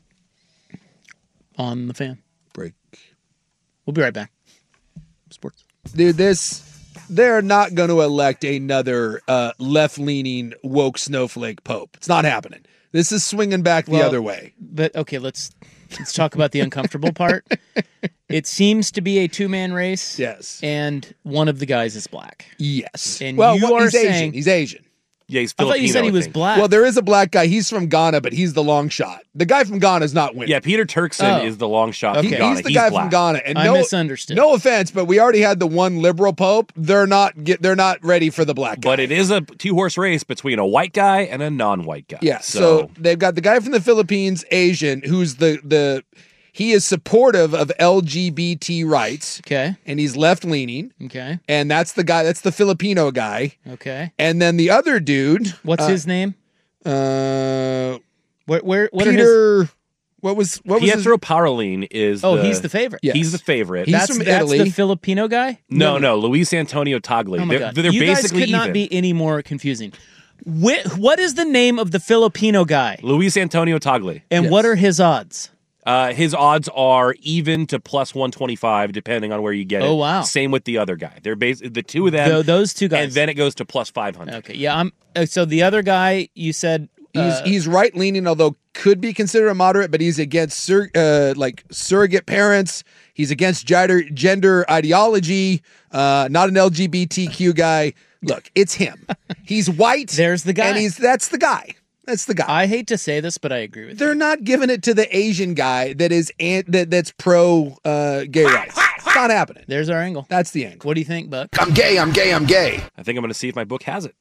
[SPEAKER 8] On the fan.
[SPEAKER 9] Break.
[SPEAKER 8] We'll be right back. Sports.
[SPEAKER 9] Dude, this they're not going to elect another uh, left-leaning woke snowflake pope. It's not happening. This is swinging back the
[SPEAKER 8] Well,
[SPEAKER 9] other way.
[SPEAKER 8] But okay, let's let's talk about the uncomfortable part. It seems to be a two-man race.
[SPEAKER 9] Yes.
[SPEAKER 8] And one of the guys is black.
[SPEAKER 9] Yes.
[SPEAKER 8] And
[SPEAKER 9] well,
[SPEAKER 8] you
[SPEAKER 9] what-
[SPEAKER 8] are
[SPEAKER 9] he's Asian.
[SPEAKER 8] saying
[SPEAKER 9] He's Asian.
[SPEAKER 11] Yeah, he's
[SPEAKER 8] I
[SPEAKER 11] Filipino.
[SPEAKER 8] thought you said he
[SPEAKER 11] I
[SPEAKER 8] was
[SPEAKER 11] think.
[SPEAKER 8] black.
[SPEAKER 9] Well, there is a black guy. He's from Ghana, but he's the long shot. The guy from Ghana is not winning.
[SPEAKER 11] Yeah, Peter Turkson
[SPEAKER 8] Oh.
[SPEAKER 11] is the long shot
[SPEAKER 8] Okay.
[SPEAKER 11] from
[SPEAKER 9] He-
[SPEAKER 11] Ghana.
[SPEAKER 9] he's the guy
[SPEAKER 11] black.
[SPEAKER 9] from Ghana. And
[SPEAKER 8] I
[SPEAKER 9] no,
[SPEAKER 8] misunderstood.
[SPEAKER 9] No offense, but we already had the one liberal pope. They're not get. They're not ready for the black guy.
[SPEAKER 11] But it is a two horse race between a white guy and a non white guy.
[SPEAKER 9] Yeah, so,
[SPEAKER 11] So,
[SPEAKER 9] they've got the guy from the Philippines, Asian, who's the the he is supportive of L G B T rights,
[SPEAKER 8] Okay.
[SPEAKER 9] and he's left leaning,
[SPEAKER 8] Okay.
[SPEAKER 9] and that's the guy. That's the Filipino guy,
[SPEAKER 8] Okay.
[SPEAKER 9] and then the other dude.
[SPEAKER 8] What's
[SPEAKER 9] uh,
[SPEAKER 8] his name?
[SPEAKER 9] Uh,
[SPEAKER 8] Where? Where? What are his?
[SPEAKER 9] Peter. What was what was
[SPEAKER 11] Pietro Parolin is.
[SPEAKER 8] Oh,
[SPEAKER 11] the,
[SPEAKER 8] he's the favorite.
[SPEAKER 9] Yes.
[SPEAKER 11] He's the favorite.
[SPEAKER 9] He's
[SPEAKER 8] that's
[SPEAKER 9] from
[SPEAKER 8] that's
[SPEAKER 9] Italy.
[SPEAKER 8] the Filipino guy.
[SPEAKER 11] no, no, Luis Antonio Tagli.
[SPEAKER 8] Oh my
[SPEAKER 11] they're
[SPEAKER 8] god!
[SPEAKER 11] they're
[SPEAKER 8] you guys
[SPEAKER 11] basically
[SPEAKER 8] could not
[SPEAKER 11] even.
[SPEAKER 8] be any more confusing. Wh- what is the name of the Filipino guy?
[SPEAKER 11] Luis Antonio Tagli.
[SPEAKER 8] And
[SPEAKER 9] Yes.
[SPEAKER 8] what are his odds?
[SPEAKER 11] Uh, his odds are even to plus one twenty-five, depending on where you get it.
[SPEAKER 8] Oh, wow.
[SPEAKER 11] Same with the other guy. They're bas- the two of them,
[SPEAKER 8] Tho- those two guys.
[SPEAKER 11] and then it goes to plus five hundred.
[SPEAKER 8] Okay. Yeah. I'm. Uh, so the other guy you said.
[SPEAKER 9] He's
[SPEAKER 8] uh,
[SPEAKER 9] he's right leaning, although could be considered a moderate, but he's against sur- uh, like surrogate parents. He's against gender gender ideology. Uh, not an L G B T Q guy. Look, it's him. He's white.
[SPEAKER 8] There's the guy.
[SPEAKER 9] and he's that's the guy. That's the guy.
[SPEAKER 8] I hate to say this, but I agree with you.
[SPEAKER 9] They're not giving it to the Asian guy that is an- that that's pro uh, gay rights. It's not happening.
[SPEAKER 8] There's our angle.
[SPEAKER 9] That's the angle.
[SPEAKER 8] What do you think, Buck?
[SPEAKER 9] I'm gay. I'm gay. I'm gay.
[SPEAKER 11] I think I'm going to see if my book has it.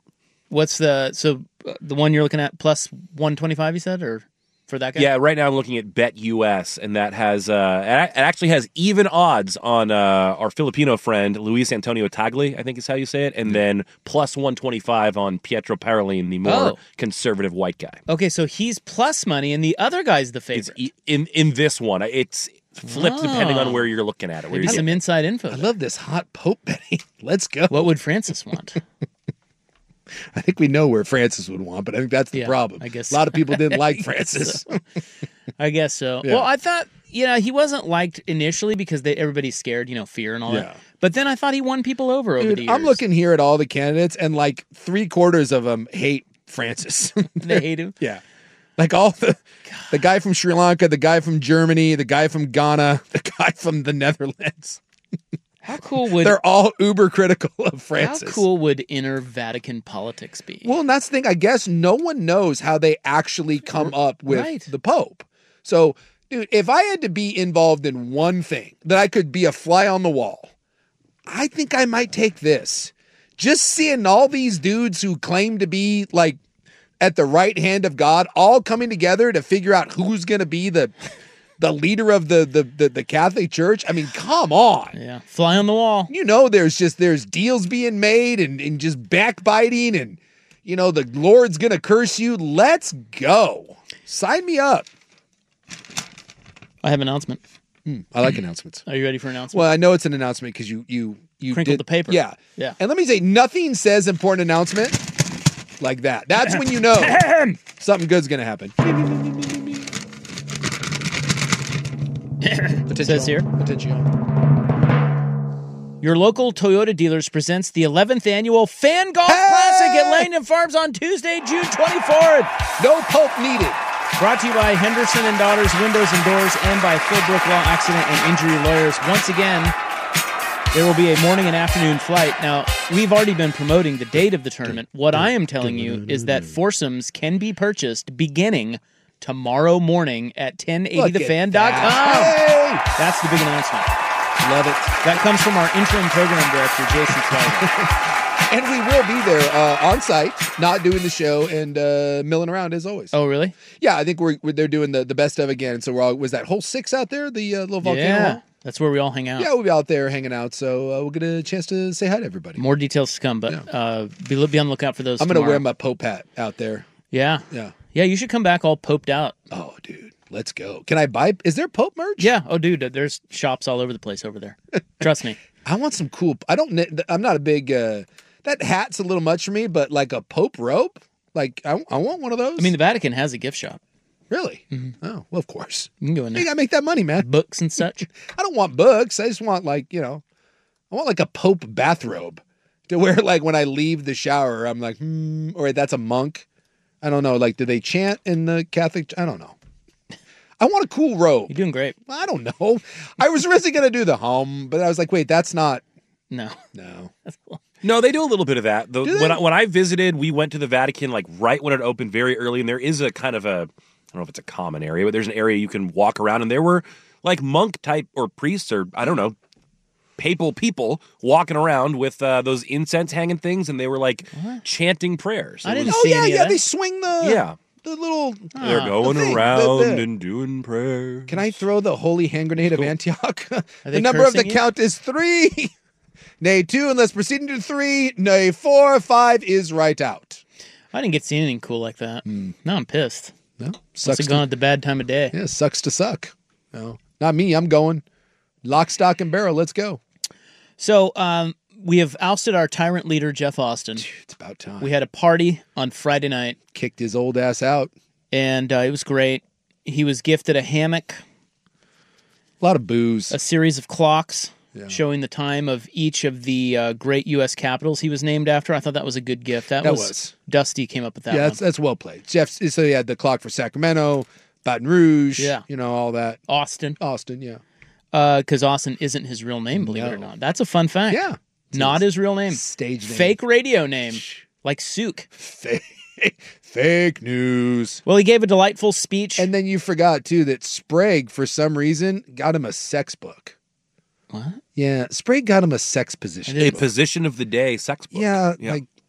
[SPEAKER 8] What's the so uh, the one you're looking at plus one twenty-five? You said, or for that guy?
[SPEAKER 11] Yeah, right now I'm looking at Bet U S, and that has uh, it actually has even odds on uh, our Filipino friend Luis Antonio Tagle, I think is how you say it, and then plus one twenty-five on Pietro Parolin, the more
[SPEAKER 8] Oh.
[SPEAKER 11] conservative white guy.
[SPEAKER 8] Okay, so he's plus money, and the other guy's the favorite.
[SPEAKER 11] It's, in in this one, it's flipped
[SPEAKER 8] Oh.
[SPEAKER 11] depending on where you're looking at it. Where
[SPEAKER 8] Maybe
[SPEAKER 11] you're
[SPEAKER 8] some
[SPEAKER 11] getting it.
[SPEAKER 8] inside info.
[SPEAKER 9] I love this hot Pope betting. Let's go.
[SPEAKER 8] What would Francis want?
[SPEAKER 9] I think we know where Francis would want, but I think that's the
[SPEAKER 8] Yeah,
[SPEAKER 9] problem.
[SPEAKER 8] I guess
[SPEAKER 9] a lot of people didn't like
[SPEAKER 8] I guess
[SPEAKER 9] Francis.
[SPEAKER 8] so. I guess so.
[SPEAKER 9] Yeah.
[SPEAKER 8] Well, I thought, you know, he wasn't liked initially because they, everybody's scared, you know, fear and all
[SPEAKER 9] Yeah.
[SPEAKER 8] that. But then I thought he won people over over
[SPEAKER 9] Dude,
[SPEAKER 8] the years.
[SPEAKER 9] I'm looking here at all the candidates, and like three quarters of them hate Francis.
[SPEAKER 8] They hate him?
[SPEAKER 9] Yeah. Like all the the guy from Sri Lanka, the guy from Germany, the guy from Ghana, the guy from the Netherlands.
[SPEAKER 8] How cool would
[SPEAKER 9] They're all uber critical of Francis.
[SPEAKER 8] How cool would inner Vatican politics be?
[SPEAKER 9] Well, and that's the thing. I guess no one knows how they actually come up with
[SPEAKER 8] Right.
[SPEAKER 9] the Pope. So, dude, if I had to be involved in one thing that I could be a fly on the wall, I think I might take this. Just seeing all these dudes who claim to be like at the right hand of God, all coming together to figure out who's going to be the the leader of the, the the the Catholic Church. I mean, come on.
[SPEAKER 8] Yeah, fly on the wall.
[SPEAKER 9] You know, there's just there's deals being made and, and just backbiting, and you know the Lord's gonna curse you. Let's go. Sign me up.
[SPEAKER 8] I have an announcement.
[SPEAKER 9] Mm, I like announcements.
[SPEAKER 8] Are you ready for an announcement?
[SPEAKER 9] Well, I know it's an announcement because you you you
[SPEAKER 8] Crinkled
[SPEAKER 9] did,
[SPEAKER 8] the paper.
[SPEAKER 9] Yeah,
[SPEAKER 8] Yeah.
[SPEAKER 9] And let me say, nothing says important announcement like that. That's when you know something good's gonna happen.
[SPEAKER 8] It says here.
[SPEAKER 9] Attention.
[SPEAKER 8] Your local Toyota dealers presents the eleventh annual Fan Golf Classic at Langdon Farms on Tuesday, June twenty-fourth.
[SPEAKER 9] No Pope needed.
[SPEAKER 8] Brought to you by Henderson and Daughters Windows and Doors and by Philbrook Law Accident and Injury Lawyers. Once again, there will be a morning and afternoon flight. Now, we've already been promoting the date of the tournament. What I am telling you is that foursomes can be purchased beginning tomorrow morning at ten eighty the fan dot com.
[SPEAKER 9] Hey!
[SPEAKER 8] That's the big announcement.
[SPEAKER 9] Love it.
[SPEAKER 8] That comes from our interim program director, Jason Swagger.
[SPEAKER 9] And we will be there uh, on site, not doing the show and uh, milling around as always.
[SPEAKER 8] Oh, really?
[SPEAKER 9] Yeah, I think we're, we're they're doing the, the best of again. So we're all, was that whole six out there, the uh, little volcano?
[SPEAKER 8] Yeah,
[SPEAKER 9] hole?
[SPEAKER 8] that's where we all hang out.
[SPEAKER 9] Yeah, we'll be out there hanging out. So uh, we'll get a chance to say hi to everybody.
[SPEAKER 8] More details to come, but
[SPEAKER 9] Yeah.
[SPEAKER 8] uh, be, be on the lookout for those
[SPEAKER 9] I'm going to
[SPEAKER 8] tomorrow.
[SPEAKER 9] wear my Pope hat out there.
[SPEAKER 8] Yeah.
[SPEAKER 9] Yeah.
[SPEAKER 8] Yeah, you should come back all poped out.
[SPEAKER 9] Oh, dude. Let's go. Can I buy? Is there Pope merch?
[SPEAKER 8] Yeah. Oh, dude, there's shops all over the place over there. Trust me.
[SPEAKER 9] I want some cool. I don't. kn- I'm not a big. Uh, that hat's a little much for me, but like a Pope robe, like I, I want one of those.
[SPEAKER 8] I mean, the Vatican has a gift shop.
[SPEAKER 9] really? Oh, well, of course.
[SPEAKER 8] You can go in
[SPEAKER 9] You
[SPEAKER 8] there.
[SPEAKER 9] gotta make that money, man.
[SPEAKER 8] Books and such.
[SPEAKER 9] I don't want books. I just want like you know, I want like a Pope bathrobe to wear like when I leave the shower. I'm like, hmm, or that's a monk. I don't know. Like, do they chant in the Catholic? I don't know. I want a cool robe.
[SPEAKER 8] You're doing great.
[SPEAKER 9] I don't know. I was originally gonna do the hum, but I was like, wait, that's not.
[SPEAKER 8] No.
[SPEAKER 9] No.
[SPEAKER 8] That's cool.
[SPEAKER 11] No, they do a little bit of that. The,
[SPEAKER 9] Do they?
[SPEAKER 11] when I, when I visited, we went to the Vatican like right when it opened, very early, and there is a kind of a I don't know if it's a common area, but there's an area you can walk around, and there were like monk type or priests or I don't know papal people walking around with uh, those incense hanging things, and they were like chanting prayers.
[SPEAKER 8] I
[SPEAKER 11] It
[SPEAKER 8] didn't
[SPEAKER 11] was-
[SPEAKER 9] Oh
[SPEAKER 8] see
[SPEAKER 9] yeah,
[SPEAKER 8] any of
[SPEAKER 9] yeah.
[SPEAKER 8] that.
[SPEAKER 9] They swing the
[SPEAKER 11] Yeah,
[SPEAKER 9] the little.
[SPEAKER 11] they're going
[SPEAKER 9] the thing,
[SPEAKER 11] around
[SPEAKER 9] the- the-
[SPEAKER 11] and doing prayers.
[SPEAKER 9] Can I throw the holy hand grenade of Antioch?
[SPEAKER 8] they
[SPEAKER 9] The number of the
[SPEAKER 8] cursing you?
[SPEAKER 9] count is three. Nay, two, unless proceeding to three. Nay, four, five is right out.
[SPEAKER 8] I didn't get to see anything cool like that. Now I'm pissed.
[SPEAKER 9] No,
[SPEAKER 8] Must
[SPEAKER 9] sucks.
[SPEAKER 8] have
[SPEAKER 9] To,
[SPEAKER 8] gone at the bad time of day.
[SPEAKER 9] yeah, sucks to suck. No, not me. I'm going lock, stock, and barrel. Let's go.
[SPEAKER 8] So um, we have ousted our tyrant leader, Jeff Austin.
[SPEAKER 9] It's about time.
[SPEAKER 8] We had a party on Friday night,
[SPEAKER 9] kicked his old ass out.
[SPEAKER 8] and uh, it was great. He was gifted a hammock,
[SPEAKER 9] A lot of booze.
[SPEAKER 8] a series of clocks
[SPEAKER 9] Yeah.
[SPEAKER 8] showing the time of each of the uh, great U S capitals he was named after. I thought that was a good gift. That,
[SPEAKER 9] That
[SPEAKER 8] was,
[SPEAKER 9] was.
[SPEAKER 8] Dusty came up with that
[SPEAKER 9] yeah,
[SPEAKER 8] one.
[SPEAKER 9] that's that's well played. Jeff. So he had the clock for Sacramento, Baton Rouge.
[SPEAKER 8] Yeah.
[SPEAKER 9] you know all that.
[SPEAKER 8] Austin,
[SPEAKER 9] Austin. Yeah.
[SPEAKER 8] because Austin isn't his real name, believe it or
[SPEAKER 9] No.
[SPEAKER 8] not. That's a fun fact.
[SPEAKER 9] Yeah.
[SPEAKER 8] Not his real name.
[SPEAKER 9] Stage name.
[SPEAKER 8] Fake radio name, like Souk.
[SPEAKER 9] Fake. Fake news.
[SPEAKER 8] Well, he gave a delightful speech.
[SPEAKER 9] And then you forgot too that Sprague, for some reason, got him a sex book.
[SPEAKER 8] What?
[SPEAKER 9] Yeah, Sprague got him a sex position.
[SPEAKER 11] a
[SPEAKER 9] book.
[SPEAKER 11] position of the day sex book.
[SPEAKER 9] Yeah, like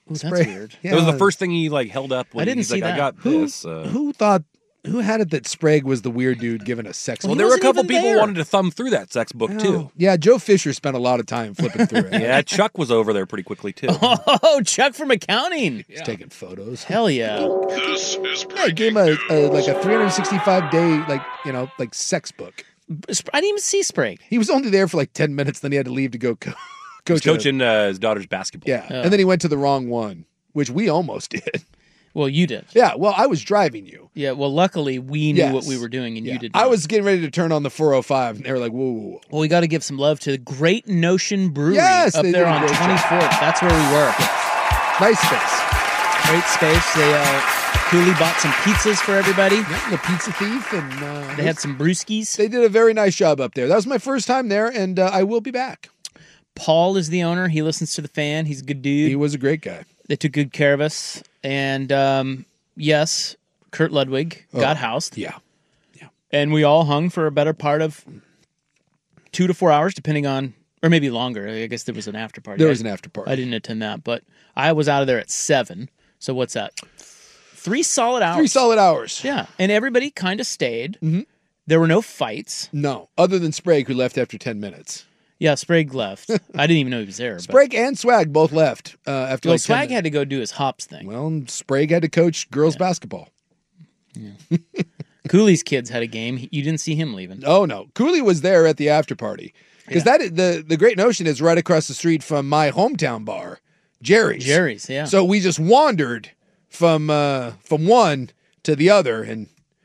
[SPEAKER 8] Ooh, that's
[SPEAKER 9] Spray-
[SPEAKER 8] weird.
[SPEAKER 9] Yeah.
[SPEAKER 11] That was the first thing he like held up. When
[SPEAKER 8] I didn't
[SPEAKER 11] he's
[SPEAKER 8] see
[SPEAKER 11] like,
[SPEAKER 8] that.
[SPEAKER 11] I got
[SPEAKER 9] Who,
[SPEAKER 11] this. Uh,
[SPEAKER 9] who thought? Who had it that Sprague was the weird dude giving a sex?
[SPEAKER 11] well,
[SPEAKER 8] he
[SPEAKER 11] there were a
[SPEAKER 8] wasn't
[SPEAKER 11] couple
[SPEAKER 8] even
[SPEAKER 11] people
[SPEAKER 8] there.
[SPEAKER 11] wanted to thumb through that sex book too.
[SPEAKER 9] Yeah, Joe Fisher spent a lot of time flipping through it.
[SPEAKER 11] Yeah, Chuck was over there pretty quickly too.
[SPEAKER 8] Oh, Chuck from accounting.
[SPEAKER 9] He's taking photos.
[SPEAKER 8] Hell yeah.
[SPEAKER 4] This is
[SPEAKER 9] Yeah, he gave him a, a like a three hundred sixty-five day like you know like sex book.
[SPEAKER 8] I didn't even see Sprague.
[SPEAKER 9] He was only there for like ten minutes, then he had to leave to go co-
[SPEAKER 11] He was
[SPEAKER 9] coach. a-
[SPEAKER 11] coaching uh, his daughter's basketball.
[SPEAKER 9] Yeah,
[SPEAKER 8] Oh.
[SPEAKER 9] and then he went to the wrong one, which we almost did.
[SPEAKER 8] Well, you did.
[SPEAKER 9] Yeah, well, I was driving you.
[SPEAKER 8] Yeah, well, luckily we knew
[SPEAKER 9] Yes.
[SPEAKER 8] what we were doing and
[SPEAKER 9] Yeah.
[SPEAKER 8] you did
[SPEAKER 9] I
[SPEAKER 8] not.
[SPEAKER 9] was getting ready to turn on the four oh five, and they were like, "Whoa, whoa, whoa!"
[SPEAKER 8] Well, we got to give some love to the Great Notion Brewery
[SPEAKER 9] Yes,
[SPEAKER 8] up
[SPEAKER 9] they
[SPEAKER 8] there
[SPEAKER 9] did a
[SPEAKER 8] on
[SPEAKER 9] great job.
[SPEAKER 8] twenty-fourth. That's where we were.
[SPEAKER 9] Nice space.
[SPEAKER 8] Great space. They uh, Cooley bought some pizzas for everybody.
[SPEAKER 9] Yeah, the pizza thief, and uh,
[SPEAKER 8] They had some brewskis.
[SPEAKER 9] they did a very nice job up there. That was my first time there, and uh, I will be back.
[SPEAKER 8] Paul is the owner. He listens to the fan. He's a good dude.
[SPEAKER 9] He was a great guy.
[SPEAKER 8] They took good care of us. And um, yes, Kurt Ludwig got
[SPEAKER 9] Oh,
[SPEAKER 8] housed.
[SPEAKER 9] Yeah.
[SPEAKER 8] And we all hung for a better part of two to four hours, depending on, or maybe longer. I guess there was an after party.
[SPEAKER 9] There
[SPEAKER 8] I-
[SPEAKER 9] was an after party.
[SPEAKER 8] I didn't attend that, but I was out of there at seven. So what's that? Three solid hours.
[SPEAKER 9] Three solid hours.
[SPEAKER 8] Yeah. And everybody kind of stayed.
[SPEAKER 9] Mhm.
[SPEAKER 8] There were no fights.
[SPEAKER 9] No, other than Sprague, who left after ten minutes.
[SPEAKER 8] Yeah, Sprague left. I didn't even know he was there. But,
[SPEAKER 9] Sprague and Swag both left uh, after
[SPEAKER 8] well,
[SPEAKER 9] like ten
[SPEAKER 8] Swag
[SPEAKER 9] minutes.
[SPEAKER 8] had to go do his hops thing.
[SPEAKER 9] Well, Sprague had to coach girls basketball.
[SPEAKER 8] Cooley's kids had a game. He- You didn't see him leaving.
[SPEAKER 9] Oh no, Cooley was there at the after party because
[SPEAKER 8] Yeah.
[SPEAKER 9] that is- the the Great Notion is right across the street from my hometown bar, Jerry's.
[SPEAKER 8] Jerry's, yeah.
[SPEAKER 9] So we just wandered from uh, from one to the other, and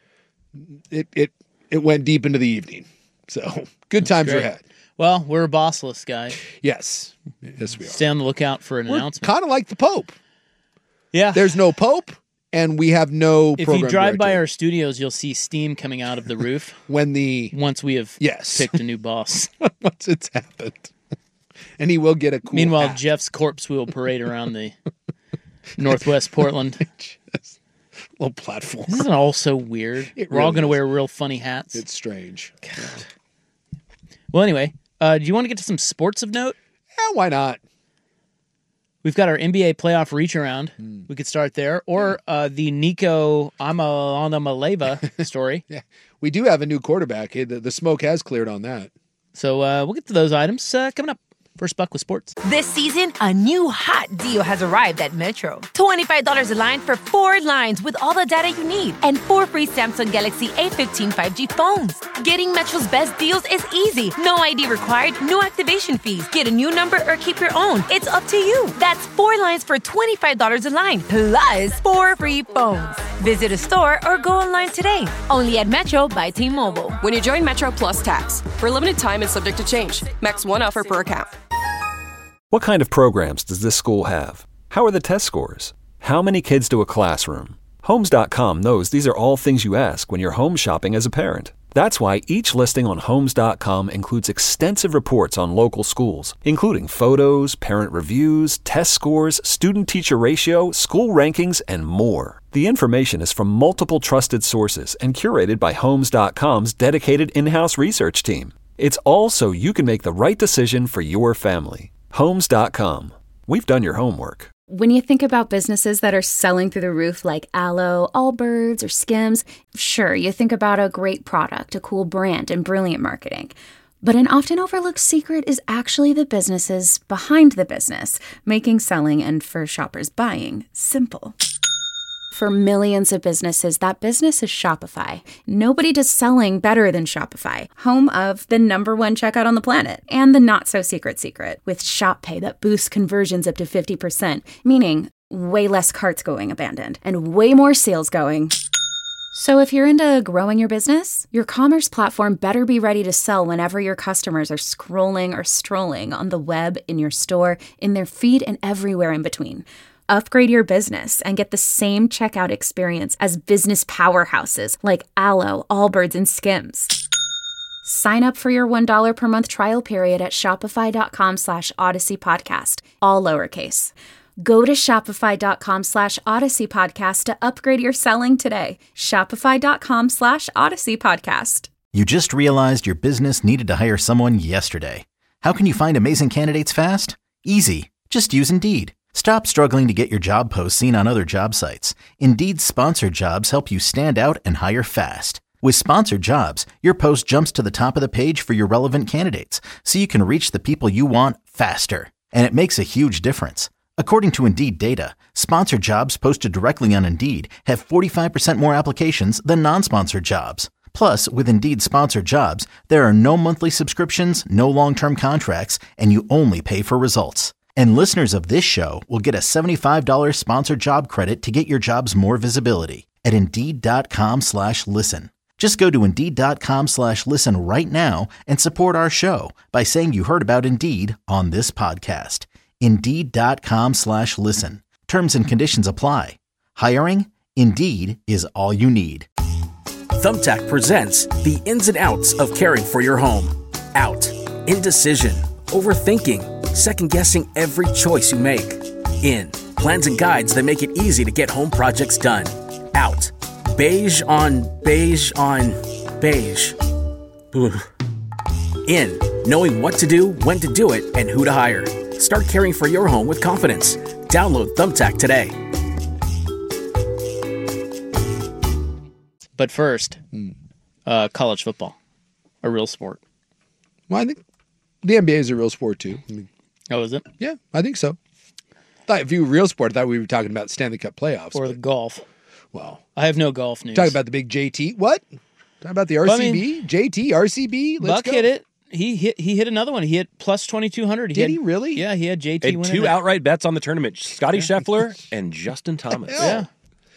[SPEAKER 9] it it it went deep into the evening. So good times were
[SPEAKER 8] great.
[SPEAKER 9] had.
[SPEAKER 8] Well, we're bossless, guys.
[SPEAKER 9] Yes, yes we are.
[SPEAKER 8] Stay on the lookout for an
[SPEAKER 9] We're
[SPEAKER 8] announcement.
[SPEAKER 9] kind of like the Pope.
[SPEAKER 8] Yeah.
[SPEAKER 9] There's no Pope, and we have no.
[SPEAKER 8] If
[SPEAKER 9] program
[SPEAKER 8] you drive by
[SPEAKER 9] director.
[SPEAKER 8] our studios, you'll see steam coming out of the roof
[SPEAKER 9] when the
[SPEAKER 8] once we have
[SPEAKER 9] Yes.
[SPEAKER 8] picked a new boss.
[SPEAKER 9] once it's happened, and he will get a cool.
[SPEAKER 8] Meanwhile,
[SPEAKER 9] hat.
[SPEAKER 8] Jeff's corpse will parade around the Northwest Portland.
[SPEAKER 9] Just little platform.
[SPEAKER 8] Isn't it all so weird?
[SPEAKER 9] It
[SPEAKER 8] We're all
[SPEAKER 9] really
[SPEAKER 8] going to
[SPEAKER 9] is.
[SPEAKER 8] wear real funny hats.
[SPEAKER 9] It's strange.
[SPEAKER 8] Well, anyway, uh, do you want to get to some sports of note?
[SPEAKER 9] Yeah, why not?
[SPEAKER 8] We've got our N B A playoff reach around.
[SPEAKER 9] Hmm.
[SPEAKER 8] We could start there. Or uh, the Nico Amamaleva story.
[SPEAKER 9] Yeah, we do have a new quarterback. The, the smoke has cleared on that.
[SPEAKER 8] So uh, we'll get to those items uh, coming up. First Buck with sports.
[SPEAKER 12] This season, a new hot deal has arrived at Metro. twenty-five dollars a line for four lines with all the data you need and four free Samsung Galaxy A fifteen five G phones. Getting Metro's best deals is easy. No I D required, no activation fees. Get a new number or keep your own. It's up to you. That's four lines for twenty-five dollars a line, plus four free phones. Visit a store or go online today. Only at Metro by T-Mobile.
[SPEAKER 13] When you join Metro Plus Tax. For a limited time and subject to change. Max one offer per account.
[SPEAKER 14] What kind of programs does this school have? How are the test scores? How many kids do a classroom? Homes dot com knows these are all things you ask when you're home shopping as a parent. That's why each listing on Homes dot com includes extensive reports on local schools, including photos, parent reviews, test scores, student-teacher ratio, school rankings, and more. The information is from multiple trusted sources and curated by Homes dot com's dedicated in-house research team. It's all so you can make the right decision for your family. Homes dot com. We've done your homework.
[SPEAKER 15] When you think about businesses that are selling through the roof like Aloe, Allbirds, or Skims, sure, you think about a great product, a cool brand, and brilliant marketing. But an often overlooked secret is actually the businesses behind the business, making selling and for shoppers buying simple. For millions of businesses, that business is Shopify. Nobody does selling better than Shopify, home of the number one checkout on the planet and the not-so-secret secret with Shop Pay that boosts conversions up to fifty percent, meaning way less carts going abandoned and way more sales going. So if you're into growing your business, your commerce platform better be ready to sell whenever your customers are scrolling or strolling on the web, in your store, in their feed, and everywhere in between. Upgrade your business and get the same checkout experience as business powerhouses like Aloe, Allbirds, and Skims. Sign up for your one dollar per month trial period at shopify.com slash Odyssey Podcast, all lowercase. Go to shopify.com slash Odyssey Podcast to upgrade your selling today. Shopify.com slash Odyssey Podcast.
[SPEAKER 2] You just realized your business needed to hire someone yesterday. How can you find amazing candidates fast? Easy. Just use Indeed. Stop struggling to get your job post seen on other job sites. Indeed's sponsored jobs help you stand out and hire fast. With sponsored jobs, your post jumps to the top of the page for your relevant candidates, so you can reach the people you want faster. And it makes a huge difference. According to Indeed data, sponsored jobs posted directly on Indeed have forty-five percent more applications than non-sponsored jobs. Plus, with Indeed sponsored jobs, there are no monthly subscriptions, no long-term contracts, and you only pay for results. And listeners of this show will get a seventy-five dollars sponsored job credit to get your jobs more visibility at Indeed.com slash listen. Just go to Indeed.com slash listen right now and support our show by saying you heard about Indeed on this podcast. Indeed.com slash listen. Terms and conditions apply. Hiring? Indeed is all you need.
[SPEAKER 16] Thumbtack presents the ins and outs of caring for your home. Out. Indecision. Overthinking. Second-guessing every choice you make. In. Plans and guides that make it easy to get home projects done. Out. Beige on beige on beige. Ugh. In. Knowing what to do, when to do it, and who to hire. Start caring for your home with confidence. Download Thumbtack today.
[SPEAKER 8] But first, uh, college football, a real sport.
[SPEAKER 9] Well, I think the N B A is a real sport too. I mean,
[SPEAKER 8] oh, is it?
[SPEAKER 9] Yeah, I think so. Thought if you were real sport, I thought we were talking about Stanley Cup playoffs.
[SPEAKER 8] Or the golf.
[SPEAKER 9] Well,
[SPEAKER 8] I have no golf news.
[SPEAKER 9] Talking about the big J T. What? Talking about the R C B?
[SPEAKER 8] Well, I mean,
[SPEAKER 9] J T, R C B? Let's
[SPEAKER 8] Buck
[SPEAKER 9] go.
[SPEAKER 8] hit it. He hit He hit another one. He hit plus twenty-two hundred. He
[SPEAKER 9] Did
[SPEAKER 8] had,
[SPEAKER 9] he really?
[SPEAKER 8] Yeah, he had J T
[SPEAKER 11] Had
[SPEAKER 8] winning
[SPEAKER 11] two
[SPEAKER 8] it.
[SPEAKER 11] outright bets on the tournament: Scotty Scheffler and Justin Thomas.
[SPEAKER 8] Yeah.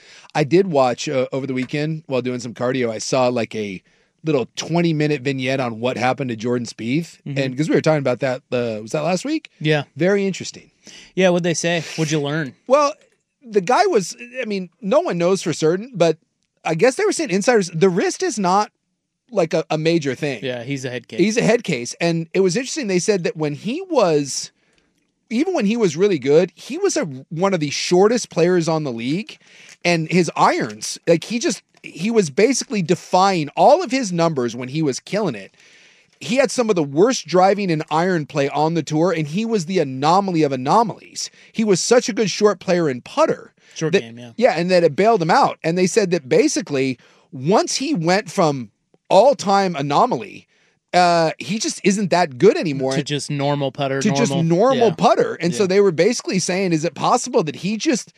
[SPEAKER 9] I did watch uh, over the weekend while doing some cardio. I saw like a little twenty minute vignette on what happened to Jordan Spieth.
[SPEAKER 8] Mhm.
[SPEAKER 9] And because we were talking about that, uh, was that last week?
[SPEAKER 8] Yeah.
[SPEAKER 9] Very interesting.
[SPEAKER 8] Yeah, what'd they say? What'd you learn?
[SPEAKER 9] Well, the guy was, I mean, no one knows for certain, but I guess they were saying insiders, the wrist is not like a, a major thing.
[SPEAKER 8] Yeah, he's a head case.
[SPEAKER 9] He's a head case. And it was interesting. They said that when he was, even when he was really good, he was a, one of the shortest players on the league. And his irons, like he just, he was basically defying all of his numbers when he was killing it. He had some of the worst driving and iron play on the tour, and he was the anomaly of anomalies. He was such a good short player in putter.
[SPEAKER 8] Short
[SPEAKER 9] that,
[SPEAKER 8] game, yeah.
[SPEAKER 9] Yeah, and that it bailed him out. And they said that basically, once he went from all-time anomaly, uh, he just isn't that good anymore.
[SPEAKER 8] To just normal putter.
[SPEAKER 9] To
[SPEAKER 8] normal,
[SPEAKER 9] just normal
[SPEAKER 8] yeah.
[SPEAKER 9] putter. And so
[SPEAKER 8] Yeah.
[SPEAKER 9] they were basically saying, is it possible that he just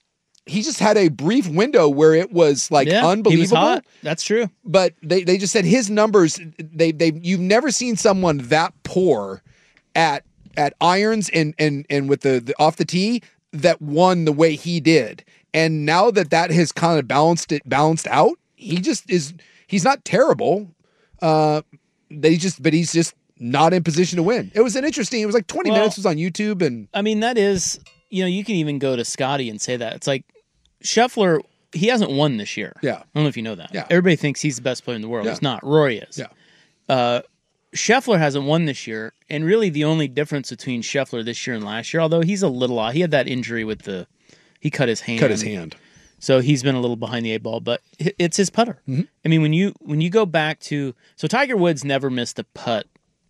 [SPEAKER 9] he just had a brief window where it was like
[SPEAKER 8] Yeah,
[SPEAKER 9] unbelievable?
[SPEAKER 8] He was hot. That's true.
[SPEAKER 9] But they, they just said his numbers, they they you've never seen someone that poor at at irons and and and with the, the off the tee that won the way he did. And now that that has kind of balanced it balanced out, he just is he's not terrible. Uh they just but he's just not in position to win. It was an interesting, it was like twenty
[SPEAKER 8] Well,
[SPEAKER 9] minutes, it was on YouTube. And
[SPEAKER 8] I mean, that is, you know, you can even go to Scotty and say that. It's like Scheffler, he hasn't won this year.
[SPEAKER 9] Yeah.
[SPEAKER 8] I don't know if you know that.
[SPEAKER 9] Yeah.
[SPEAKER 8] Everybody thinks he's the best player in the world.
[SPEAKER 9] Yeah.
[SPEAKER 8] It's not. Rory is.
[SPEAKER 9] Yeah.
[SPEAKER 8] Uh, Scheffler hasn't won this year, and really the only difference between Scheffler this year and last year, although he's a little off, he had that injury with the, he cut his hand.
[SPEAKER 9] cut his hand.
[SPEAKER 8] So he's been a little behind the eight ball, but hi- it's his putter.
[SPEAKER 9] Mm-hmm.
[SPEAKER 8] I mean, when you when you go back to, so Tiger Woods never missed a putt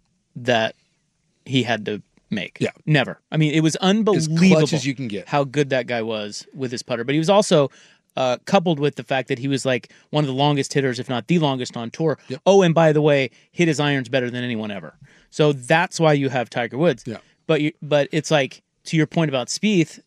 [SPEAKER 8] that he had to make.
[SPEAKER 9] Yeah.
[SPEAKER 8] Never. I mean, it was unbelievable
[SPEAKER 9] clutch as you can get.
[SPEAKER 8] how good that guy was with his putter. But he was also uh, coupled with the fact that he was like one of the longest hitters, if not the longest on tour.
[SPEAKER 9] Yep.
[SPEAKER 8] Oh, and by the way, hit his irons better than anyone ever. So that's why you have Tiger Woods.
[SPEAKER 9] Yeah.
[SPEAKER 8] But you, but it's like, to your point about Spieth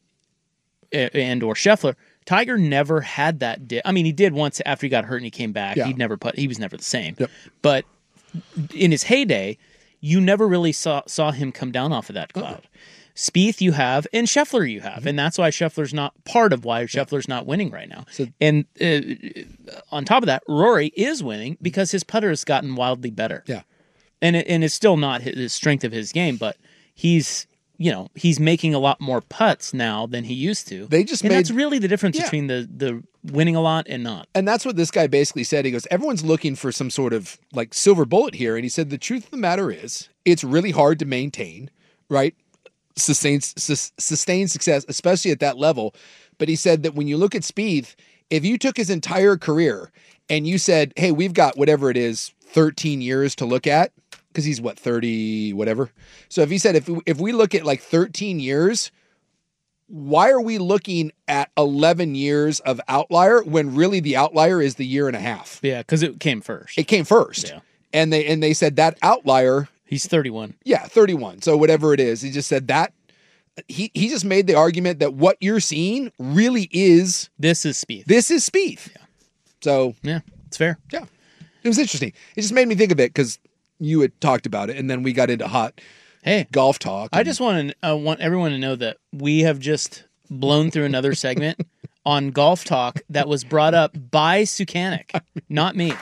[SPEAKER 8] and or Scheffler, Tiger never had that dip. I mean, he did once after he got hurt and he came back.
[SPEAKER 9] Yeah.
[SPEAKER 8] He'd never put. He was never the same.
[SPEAKER 9] Yep.
[SPEAKER 8] But in his heyday, you never really saw saw him come down off of that cloud. Spieth you have, and Scheffler you have, and that's why Scheffler's not part of why Scheffler's not winning right now.
[SPEAKER 9] So-
[SPEAKER 8] and uh, on top of that, Rory is winning because his putter has gotten wildly better.
[SPEAKER 9] Yeah.
[SPEAKER 8] And it, and it's still not his, his strength of his game, but he's you know he's making a lot more putts now than he used to.
[SPEAKER 9] They just
[SPEAKER 8] and
[SPEAKER 9] made-
[SPEAKER 8] that's really the difference
[SPEAKER 9] Yeah.
[SPEAKER 8] between the the winning a lot and not.
[SPEAKER 9] And that's what this guy basically said. He goes, everyone's looking for some sort of like silver bullet here. And he said, the truth of the matter is, it's really hard to maintain, right? Sustain, sus, sustain success, especially at that level. But he said that when you look at Spieth, if you took his entire career and you said, hey, we've got whatever it is, thirteen years to look at, because he's what, thirty, whatever. So if he said, if we, if we look at like thirteen years, why are we looking at eleven years of outlier when really the outlier is the year and a half?
[SPEAKER 8] Yeah, because it came first.
[SPEAKER 9] It came first.
[SPEAKER 8] Yeah.
[SPEAKER 9] And they and they said that outlier.
[SPEAKER 8] He's thirty-one.
[SPEAKER 9] Yeah, thirty-one. So whatever it is, he just said that. He he just made the argument that what you're seeing really is
[SPEAKER 8] this is Spieth.
[SPEAKER 9] This is Spieth.
[SPEAKER 8] Yeah.
[SPEAKER 9] So
[SPEAKER 8] yeah, it's fair.
[SPEAKER 9] Yeah, it was interesting. It just made me think of it because you had talked about it, and then we got into hot
[SPEAKER 8] hey
[SPEAKER 9] golf talk.
[SPEAKER 8] I just want to uh, want everyone to know that we have just blown through another segment on golf talk that was brought up by Sukanik, not me.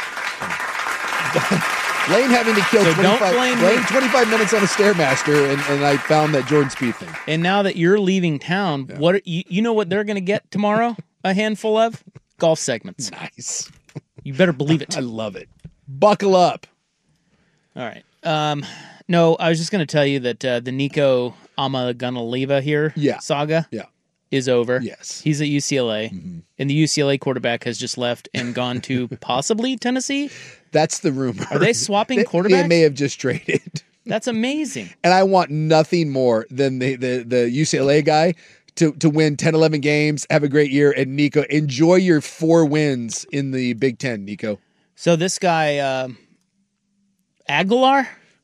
[SPEAKER 9] Lane having to kill
[SPEAKER 8] so
[SPEAKER 9] twenty-five,
[SPEAKER 8] don't blame
[SPEAKER 9] Lane
[SPEAKER 8] me.
[SPEAKER 9] twenty-five minutes on a Stairmaster, and, and I found that Jordan Spieth thing.
[SPEAKER 8] And now that you're leaving town, yeah. what are, you, you know what they're going to get tomorrow? A handful of golf segments.
[SPEAKER 9] Nice.
[SPEAKER 8] You better believe it.
[SPEAKER 9] I love it. Buckle up.
[SPEAKER 8] All right. Um, no, I was just going to tell you that uh, the Nico Amagunaleva here
[SPEAKER 9] yeah.
[SPEAKER 8] saga
[SPEAKER 9] yeah.
[SPEAKER 8] is over.
[SPEAKER 9] Yes.
[SPEAKER 8] He's at U C L A,
[SPEAKER 9] mm-hmm.
[SPEAKER 8] and the U C L A quarterback has just left and gone to possibly Tennessee.
[SPEAKER 9] That's the rumor.
[SPEAKER 8] Are they swapping
[SPEAKER 9] they,
[SPEAKER 8] quarterbacks?
[SPEAKER 9] They may have just traded.
[SPEAKER 8] That's amazing.
[SPEAKER 9] And I want nothing more than the, the, the U C L A guy to, to win ten, eleven games, have a great year, and Nico, enjoy your four wins in the Big Ten, Nico.
[SPEAKER 8] So this guy, uh, Aguilar?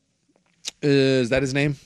[SPEAKER 9] Uh, is that his name?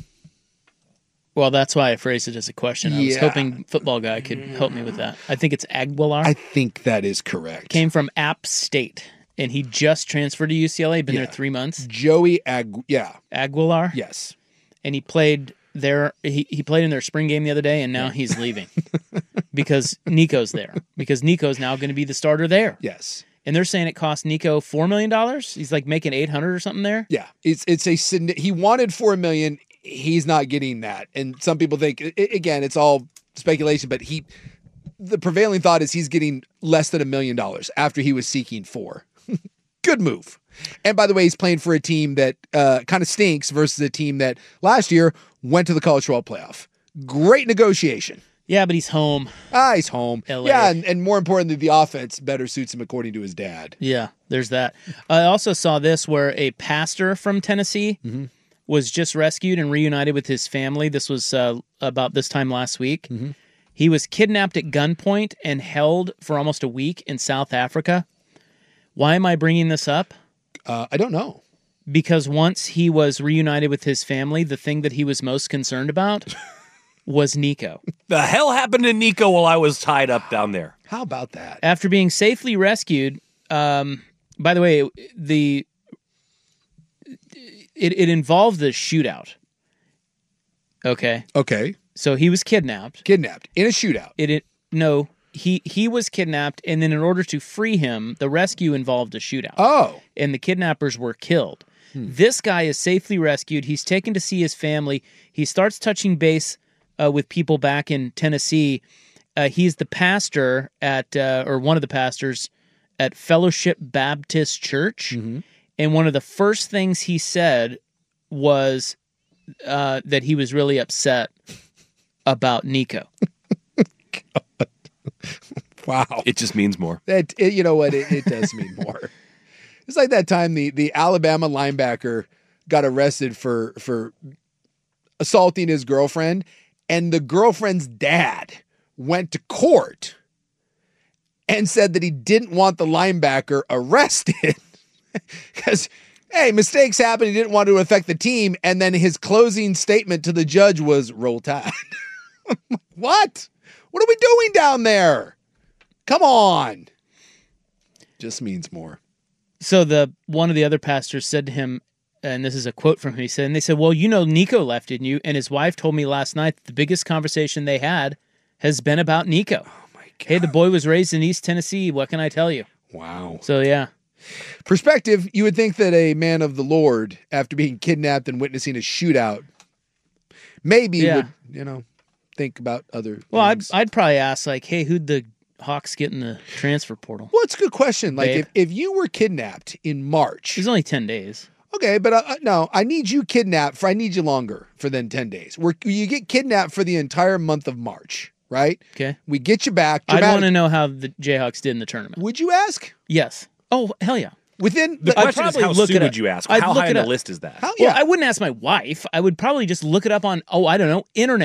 [SPEAKER 8] Well, that's why I phrased it as a question. I
[SPEAKER 9] yeah.
[SPEAKER 8] was hoping football guy could help me with that. I think it's Aguilar.
[SPEAKER 9] I think that is correct.
[SPEAKER 8] Came from App State, and he just transferred to U C L A. Been
[SPEAKER 9] yeah.
[SPEAKER 8] there three months.
[SPEAKER 9] Joey Agu- yeah.
[SPEAKER 8] Aguilar?
[SPEAKER 9] Yes.
[SPEAKER 8] And he played there. He, he played in their spring game the other day, and now yeah. he's leaving because Nico's there. Because Nico's now going to be the starter there.
[SPEAKER 9] Yes.
[SPEAKER 8] And they're saying it cost Nico four million dollars. He's like making eight hundred or something there.
[SPEAKER 9] Yeah, it's it's a he wanted four million. He's not getting that, and some people think again it's all speculation. But he, the prevailing thought is he's getting less than a million dollars after he was seeking four. Good move. And by the way, he's playing for a team that uh, kind of stinks versus a team that last year went to the college football playoff. Great negotiation.
[SPEAKER 8] Yeah, but he's home.
[SPEAKER 9] Ah, he's home.
[SPEAKER 8] L A.
[SPEAKER 9] Yeah, and, and more importantly, the offense better suits him according to his dad.
[SPEAKER 8] Yeah, there's that. I also saw this where a pastor from Tennessee
[SPEAKER 9] mm-hmm.
[SPEAKER 8] was just rescued and reunited with his family. This was uh, about this time last week.
[SPEAKER 9] Mm-hmm.
[SPEAKER 8] He was kidnapped at gunpoint and held for almost a week in South Africa. Why am I bringing this up?
[SPEAKER 9] Uh, I don't know.
[SPEAKER 8] Because once he was reunited with his family, the thing that he was most concerned about was Nico.
[SPEAKER 11] The hell happened to Nico while I was tied up down there?
[SPEAKER 9] How about that?
[SPEAKER 8] After being safely rescued, um, by the way, the it, it involved the shootout. Okay.
[SPEAKER 9] Okay.
[SPEAKER 8] So he was kidnapped.
[SPEAKER 9] Kidnapped in a shootout.
[SPEAKER 8] It, it no, he he was kidnapped, and then in order to free him, the rescue involved a shootout.
[SPEAKER 9] Oh.
[SPEAKER 8] And the kidnappers were killed.
[SPEAKER 9] Hmm.
[SPEAKER 8] This guy is safely rescued. He's taken to see his family. He starts touching base Uh, with people back in Tennessee. Uh, he's the pastor at, uh, or one of the pastors at Fellowship Baptist Church.
[SPEAKER 9] Mm-hmm.
[SPEAKER 8] And one of the first things he said was uh, that he was really upset about Nico.
[SPEAKER 9] Wow.
[SPEAKER 11] It just means more.
[SPEAKER 9] That it, you know what? It, it does mean more. It's like that time the, the Alabama linebacker got arrested for, for assaulting his girlfriend. And the girlfriend's dad went to court and said that he didn't want the linebacker arrested because, hey, mistakes happen. He didn't want to affect the team. And then his closing statement to the judge was, roll tide. What? What are we doing down there? Come on. Just means more.
[SPEAKER 8] So the one of the other pastors said to him, and this is a quote from him, he said, and they said, well, you know, Nico left, didn't you? And his wife told me last night that the biggest conversation they had has been about Nico.
[SPEAKER 9] Oh, my God.
[SPEAKER 8] Hey, the boy was raised in East Tennessee. What can I tell you?
[SPEAKER 9] Wow.
[SPEAKER 8] So, yeah.
[SPEAKER 9] Perspective, you would think that a man of the Lord, after being kidnapped and witnessing a shootout, maybe
[SPEAKER 8] yeah.
[SPEAKER 9] would, you know, think about other
[SPEAKER 8] Well, I'd,
[SPEAKER 9] things.
[SPEAKER 8] I'd probably ask, like, hey, who'd the Hawks get in the transfer portal?
[SPEAKER 9] Well, it's a good question. Like,
[SPEAKER 8] Babe.
[SPEAKER 9] if, if you were kidnapped in March.
[SPEAKER 8] It was only ten days.
[SPEAKER 9] Okay, but uh, no, I need you kidnapped for, I need you longer for than ten days. Where you get kidnapped for the entire month of March, right?
[SPEAKER 8] Okay.
[SPEAKER 9] We get you back.
[SPEAKER 8] I'd want to know how the Jayhawks did in the tournament.
[SPEAKER 9] Would you ask?
[SPEAKER 8] Yes. Oh, hell yeah.
[SPEAKER 9] Within
[SPEAKER 11] The
[SPEAKER 8] I'd
[SPEAKER 11] question is,
[SPEAKER 8] probably
[SPEAKER 11] how
[SPEAKER 8] look
[SPEAKER 11] soon
[SPEAKER 8] it
[SPEAKER 11] would
[SPEAKER 8] up.
[SPEAKER 11] you ask?
[SPEAKER 8] I'd
[SPEAKER 11] How
[SPEAKER 8] look
[SPEAKER 11] high
[SPEAKER 8] it
[SPEAKER 11] on the
[SPEAKER 8] up.
[SPEAKER 11] list is that?
[SPEAKER 9] How,
[SPEAKER 8] Well,
[SPEAKER 9] yeah.
[SPEAKER 8] I wouldn't ask my wife. I would probably just look it up on, oh, I don't know, internet.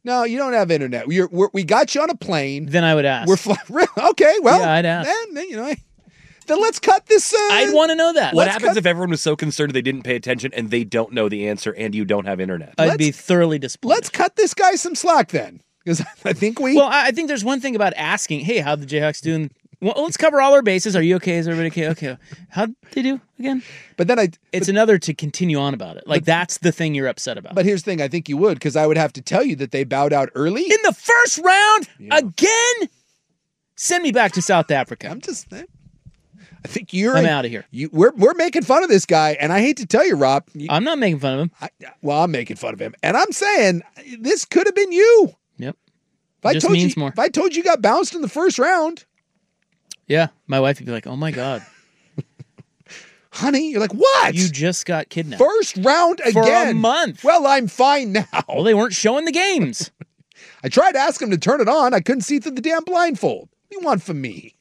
[SPEAKER 9] No, you don't have internet. We're, we're, we got you on a plane.
[SPEAKER 8] Then I would ask.
[SPEAKER 9] We're fly- Okay, well,
[SPEAKER 8] yeah, I'd ask.
[SPEAKER 9] Then, then you know, I, then let's cut this. Uh,
[SPEAKER 8] I'd want to know that.
[SPEAKER 11] What
[SPEAKER 9] let's
[SPEAKER 11] happens
[SPEAKER 9] cut-
[SPEAKER 11] if everyone was so concerned they didn't pay attention and they don't know the answer and you don't have internet?
[SPEAKER 8] I'd
[SPEAKER 9] Let's-
[SPEAKER 8] be thoroughly disappointed.
[SPEAKER 9] Let's cut this guy some slack then, because I think we.
[SPEAKER 8] Well, I I think there's one thing about asking, hey, how'd the Jayhawks do? In- well, let's cover all our bases. Are you okay? Is everybody okay? Okay. How'd they do again?
[SPEAKER 9] But then I.
[SPEAKER 8] It's
[SPEAKER 9] but,
[SPEAKER 8] another to continue on about it. Like,
[SPEAKER 9] but,
[SPEAKER 8] that's the thing you're upset about.
[SPEAKER 9] But here's the thing. I think you would, because I would have to tell you that they bowed out early.
[SPEAKER 8] In the first round?
[SPEAKER 9] Yeah.
[SPEAKER 8] Again? Send me back to South Africa.
[SPEAKER 9] I'm just. I think you're.
[SPEAKER 8] I'm out of here.
[SPEAKER 9] You, we're we're making fun of this guy, and I hate to tell you, Rob. You,
[SPEAKER 8] I'm not making fun of him.
[SPEAKER 9] I, well, I'm making fun of him, and I'm saying this could have been you.
[SPEAKER 8] Yep.
[SPEAKER 9] If I
[SPEAKER 8] Just
[SPEAKER 9] told
[SPEAKER 8] means
[SPEAKER 9] you,
[SPEAKER 8] more.
[SPEAKER 9] If I told you got bounced in the first round,
[SPEAKER 8] Yeah. My wife would be like, oh my God.
[SPEAKER 9] honey, you're like, what?
[SPEAKER 8] You just got kidnapped.
[SPEAKER 9] First round again.
[SPEAKER 8] For a month.
[SPEAKER 9] Well, I'm fine now.
[SPEAKER 8] Well, they weren't showing the games.
[SPEAKER 9] I tried to ask him to turn it on. I couldn't see through the damn blindfold. What do you want from me?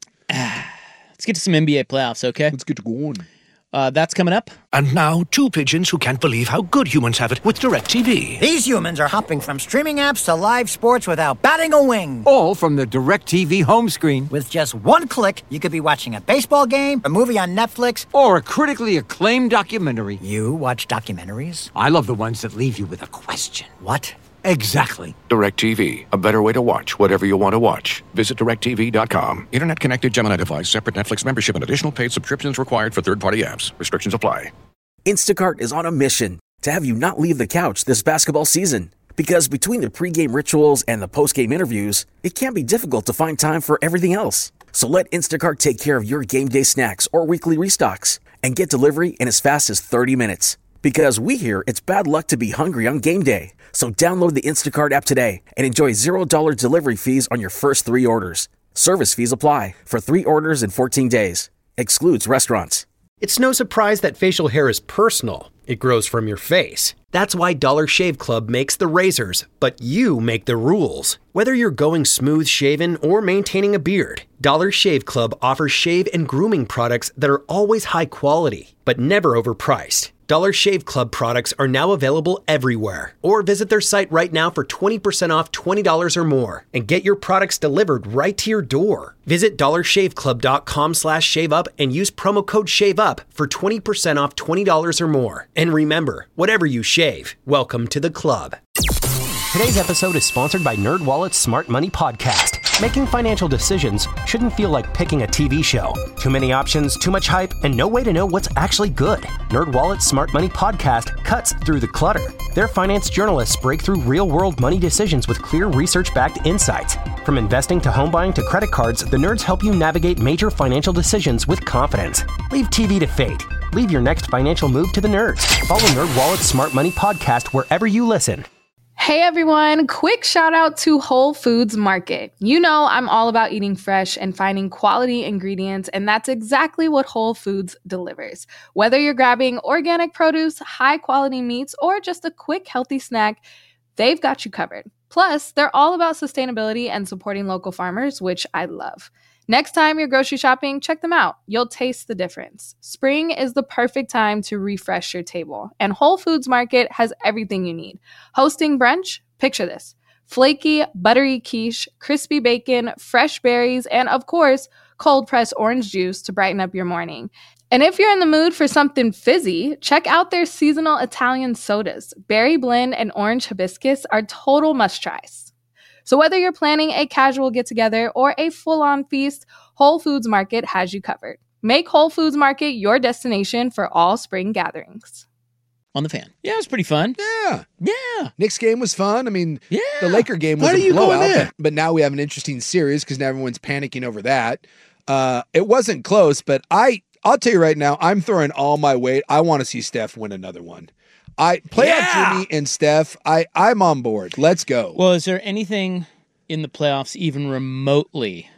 [SPEAKER 8] Let's get to some N B A playoffs, okay?
[SPEAKER 9] Let's get to going.
[SPEAKER 8] Uh, that's coming up.
[SPEAKER 17] And now, two pigeons who can't believe how good humans have it with DirecTV.
[SPEAKER 18] These humans are hopping from streaming apps to live sports without batting a wing.
[SPEAKER 19] All from the DirecTV home screen.
[SPEAKER 18] With just one click, you could be watching a baseball game, a movie on Netflix,
[SPEAKER 19] or a critically acclaimed documentary.
[SPEAKER 18] You watch documentaries?
[SPEAKER 19] I love the ones that leave you with a question.
[SPEAKER 18] What?
[SPEAKER 19] Exactly.
[SPEAKER 17] DirecTV, a better way to watch whatever you want to watch. Visit direct T V dot com. Internet connected Gemini device, separate Netflix membership, and additional paid subscriptions required for third-party apps. Restrictions apply.
[SPEAKER 16] Instacart is on a mission to have you not leave the couch this basketball season. Because between the pregame rituals and the postgame interviews, it can be difficult to find time for everything else. So let Instacart take care of your game day snacks or weekly restocks and get delivery in as fast as thirty minutes. Because we hear it's bad luck to be hungry on game day. So download the Instacart app today and enjoy zero dollars delivery fees on your first three orders. Service fees apply for three orders in fourteen days. Excludes restaurants.
[SPEAKER 20] It's no surprise that facial hair is personal. It grows from your face. That's why Dollar Shave Club makes the razors, but you make the rules. Whether you're going smooth shaven or maintaining a beard, Dollar Shave Club offers shave and grooming products that are always high quality, but never overpriced. Dollar Shave Club products are now available everywhere. Or visit their site right now for twenty percent off twenty dollars or more and get your products delivered right to your door. Visit dollar shave club dot com slash shave up and use promo code SHAVEUP for twenty percent off twenty dollars or more. And remember, whatever you shave, welcome to the club.
[SPEAKER 21] Today's episode is sponsored by NerdWallet's Smart Money Podcast. Making financial decisions shouldn't feel like picking a T V show. Too many options, too much hype, and no way to know what's actually good. NerdWallet's Smart Money Podcast cuts through the clutter. Their finance journalists break through real-world money decisions with clear research-backed insights. From investing to home buying to credit cards, the nerds help you navigate major financial decisions with confidence. Leave T V to fate. Leave your next financial move to the nerds. Follow NerdWallet's Smart Money Podcast wherever you listen.
[SPEAKER 22] Hey everyone, quick shout out to Whole Foods Market. You know I'm all about eating fresh and finding quality ingredients, and that's exactly what Whole Foods delivers. Whether you're grabbing organic produce, high quality meats, or just a quick healthy snack, they've got you covered. Plus, they're all about sustainability and supporting local farmers, which I love. Next time you're grocery shopping, check them out. You'll taste the difference. Spring is the perfect time to refresh your table, and Whole Foods Market has everything you need. Hosting brunch? Picture this. Flaky, buttery quiche, crispy bacon, fresh berries, and of course, cold-pressed orange juice to brighten up your morning. And if you're in the mood for something fizzy, check out their seasonal Italian sodas. Berry blend and orange hibiscus are total must-tries. So whether you're planning a casual get-together or a full-on feast, Whole Foods Market has you covered. Make Whole Foods Market your destination for all spring gatherings.
[SPEAKER 8] On the Fan. Yeah, it was pretty fun.
[SPEAKER 9] Yeah.
[SPEAKER 8] Yeah.
[SPEAKER 9] Nick's game was fun. I mean,
[SPEAKER 8] yeah.
[SPEAKER 9] the Laker game was
[SPEAKER 8] Why
[SPEAKER 9] a
[SPEAKER 8] are you
[SPEAKER 9] blowout,
[SPEAKER 8] going in?
[SPEAKER 9] but, but now we have an interesting series because now everyone's panicking over that. Uh, it wasn't close, but I, I'll tell you right now, I'm throwing all my weight. I want to see Steph win another one. I play
[SPEAKER 8] Yeah.
[SPEAKER 9] out Jimmy and Steph. I, I'm on board. Let's go.
[SPEAKER 8] Well, is there anything in the playoffs even remotely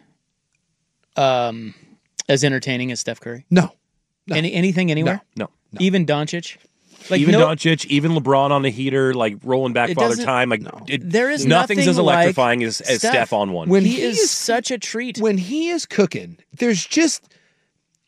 [SPEAKER 8] um, as entertaining as Steph Curry?
[SPEAKER 9] No. no.
[SPEAKER 8] Any anything anywhere?
[SPEAKER 11] No. no.
[SPEAKER 8] Even Doncic? Like
[SPEAKER 11] even
[SPEAKER 8] no,
[SPEAKER 11] Doncic, even LeBron on the heater, like rolling back
[SPEAKER 8] It
[SPEAKER 11] Father
[SPEAKER 8] doesn't-
[SPEAKER 11] Time. Like
[SPEAKER 8] no.
[SPEAKER 11] it,
[SPEAKER 8] There is
[SPEAKER 11] nothing's
[SPEAKER 8] nothing
[SPEAKER 11] as electrifying as, as
[SPEAKER 8] Steph.
[SPEAKER 11] Steph on one.
[SPEAKER 9] When
[SPEAKER 8] he,
[SPEAKER 9] he
[SPEAKER 8] is,
[SPEAKER 9] is-
[SPEAKER 8] such a treat.
[SPEAKER 9] When he is cooking, there's just,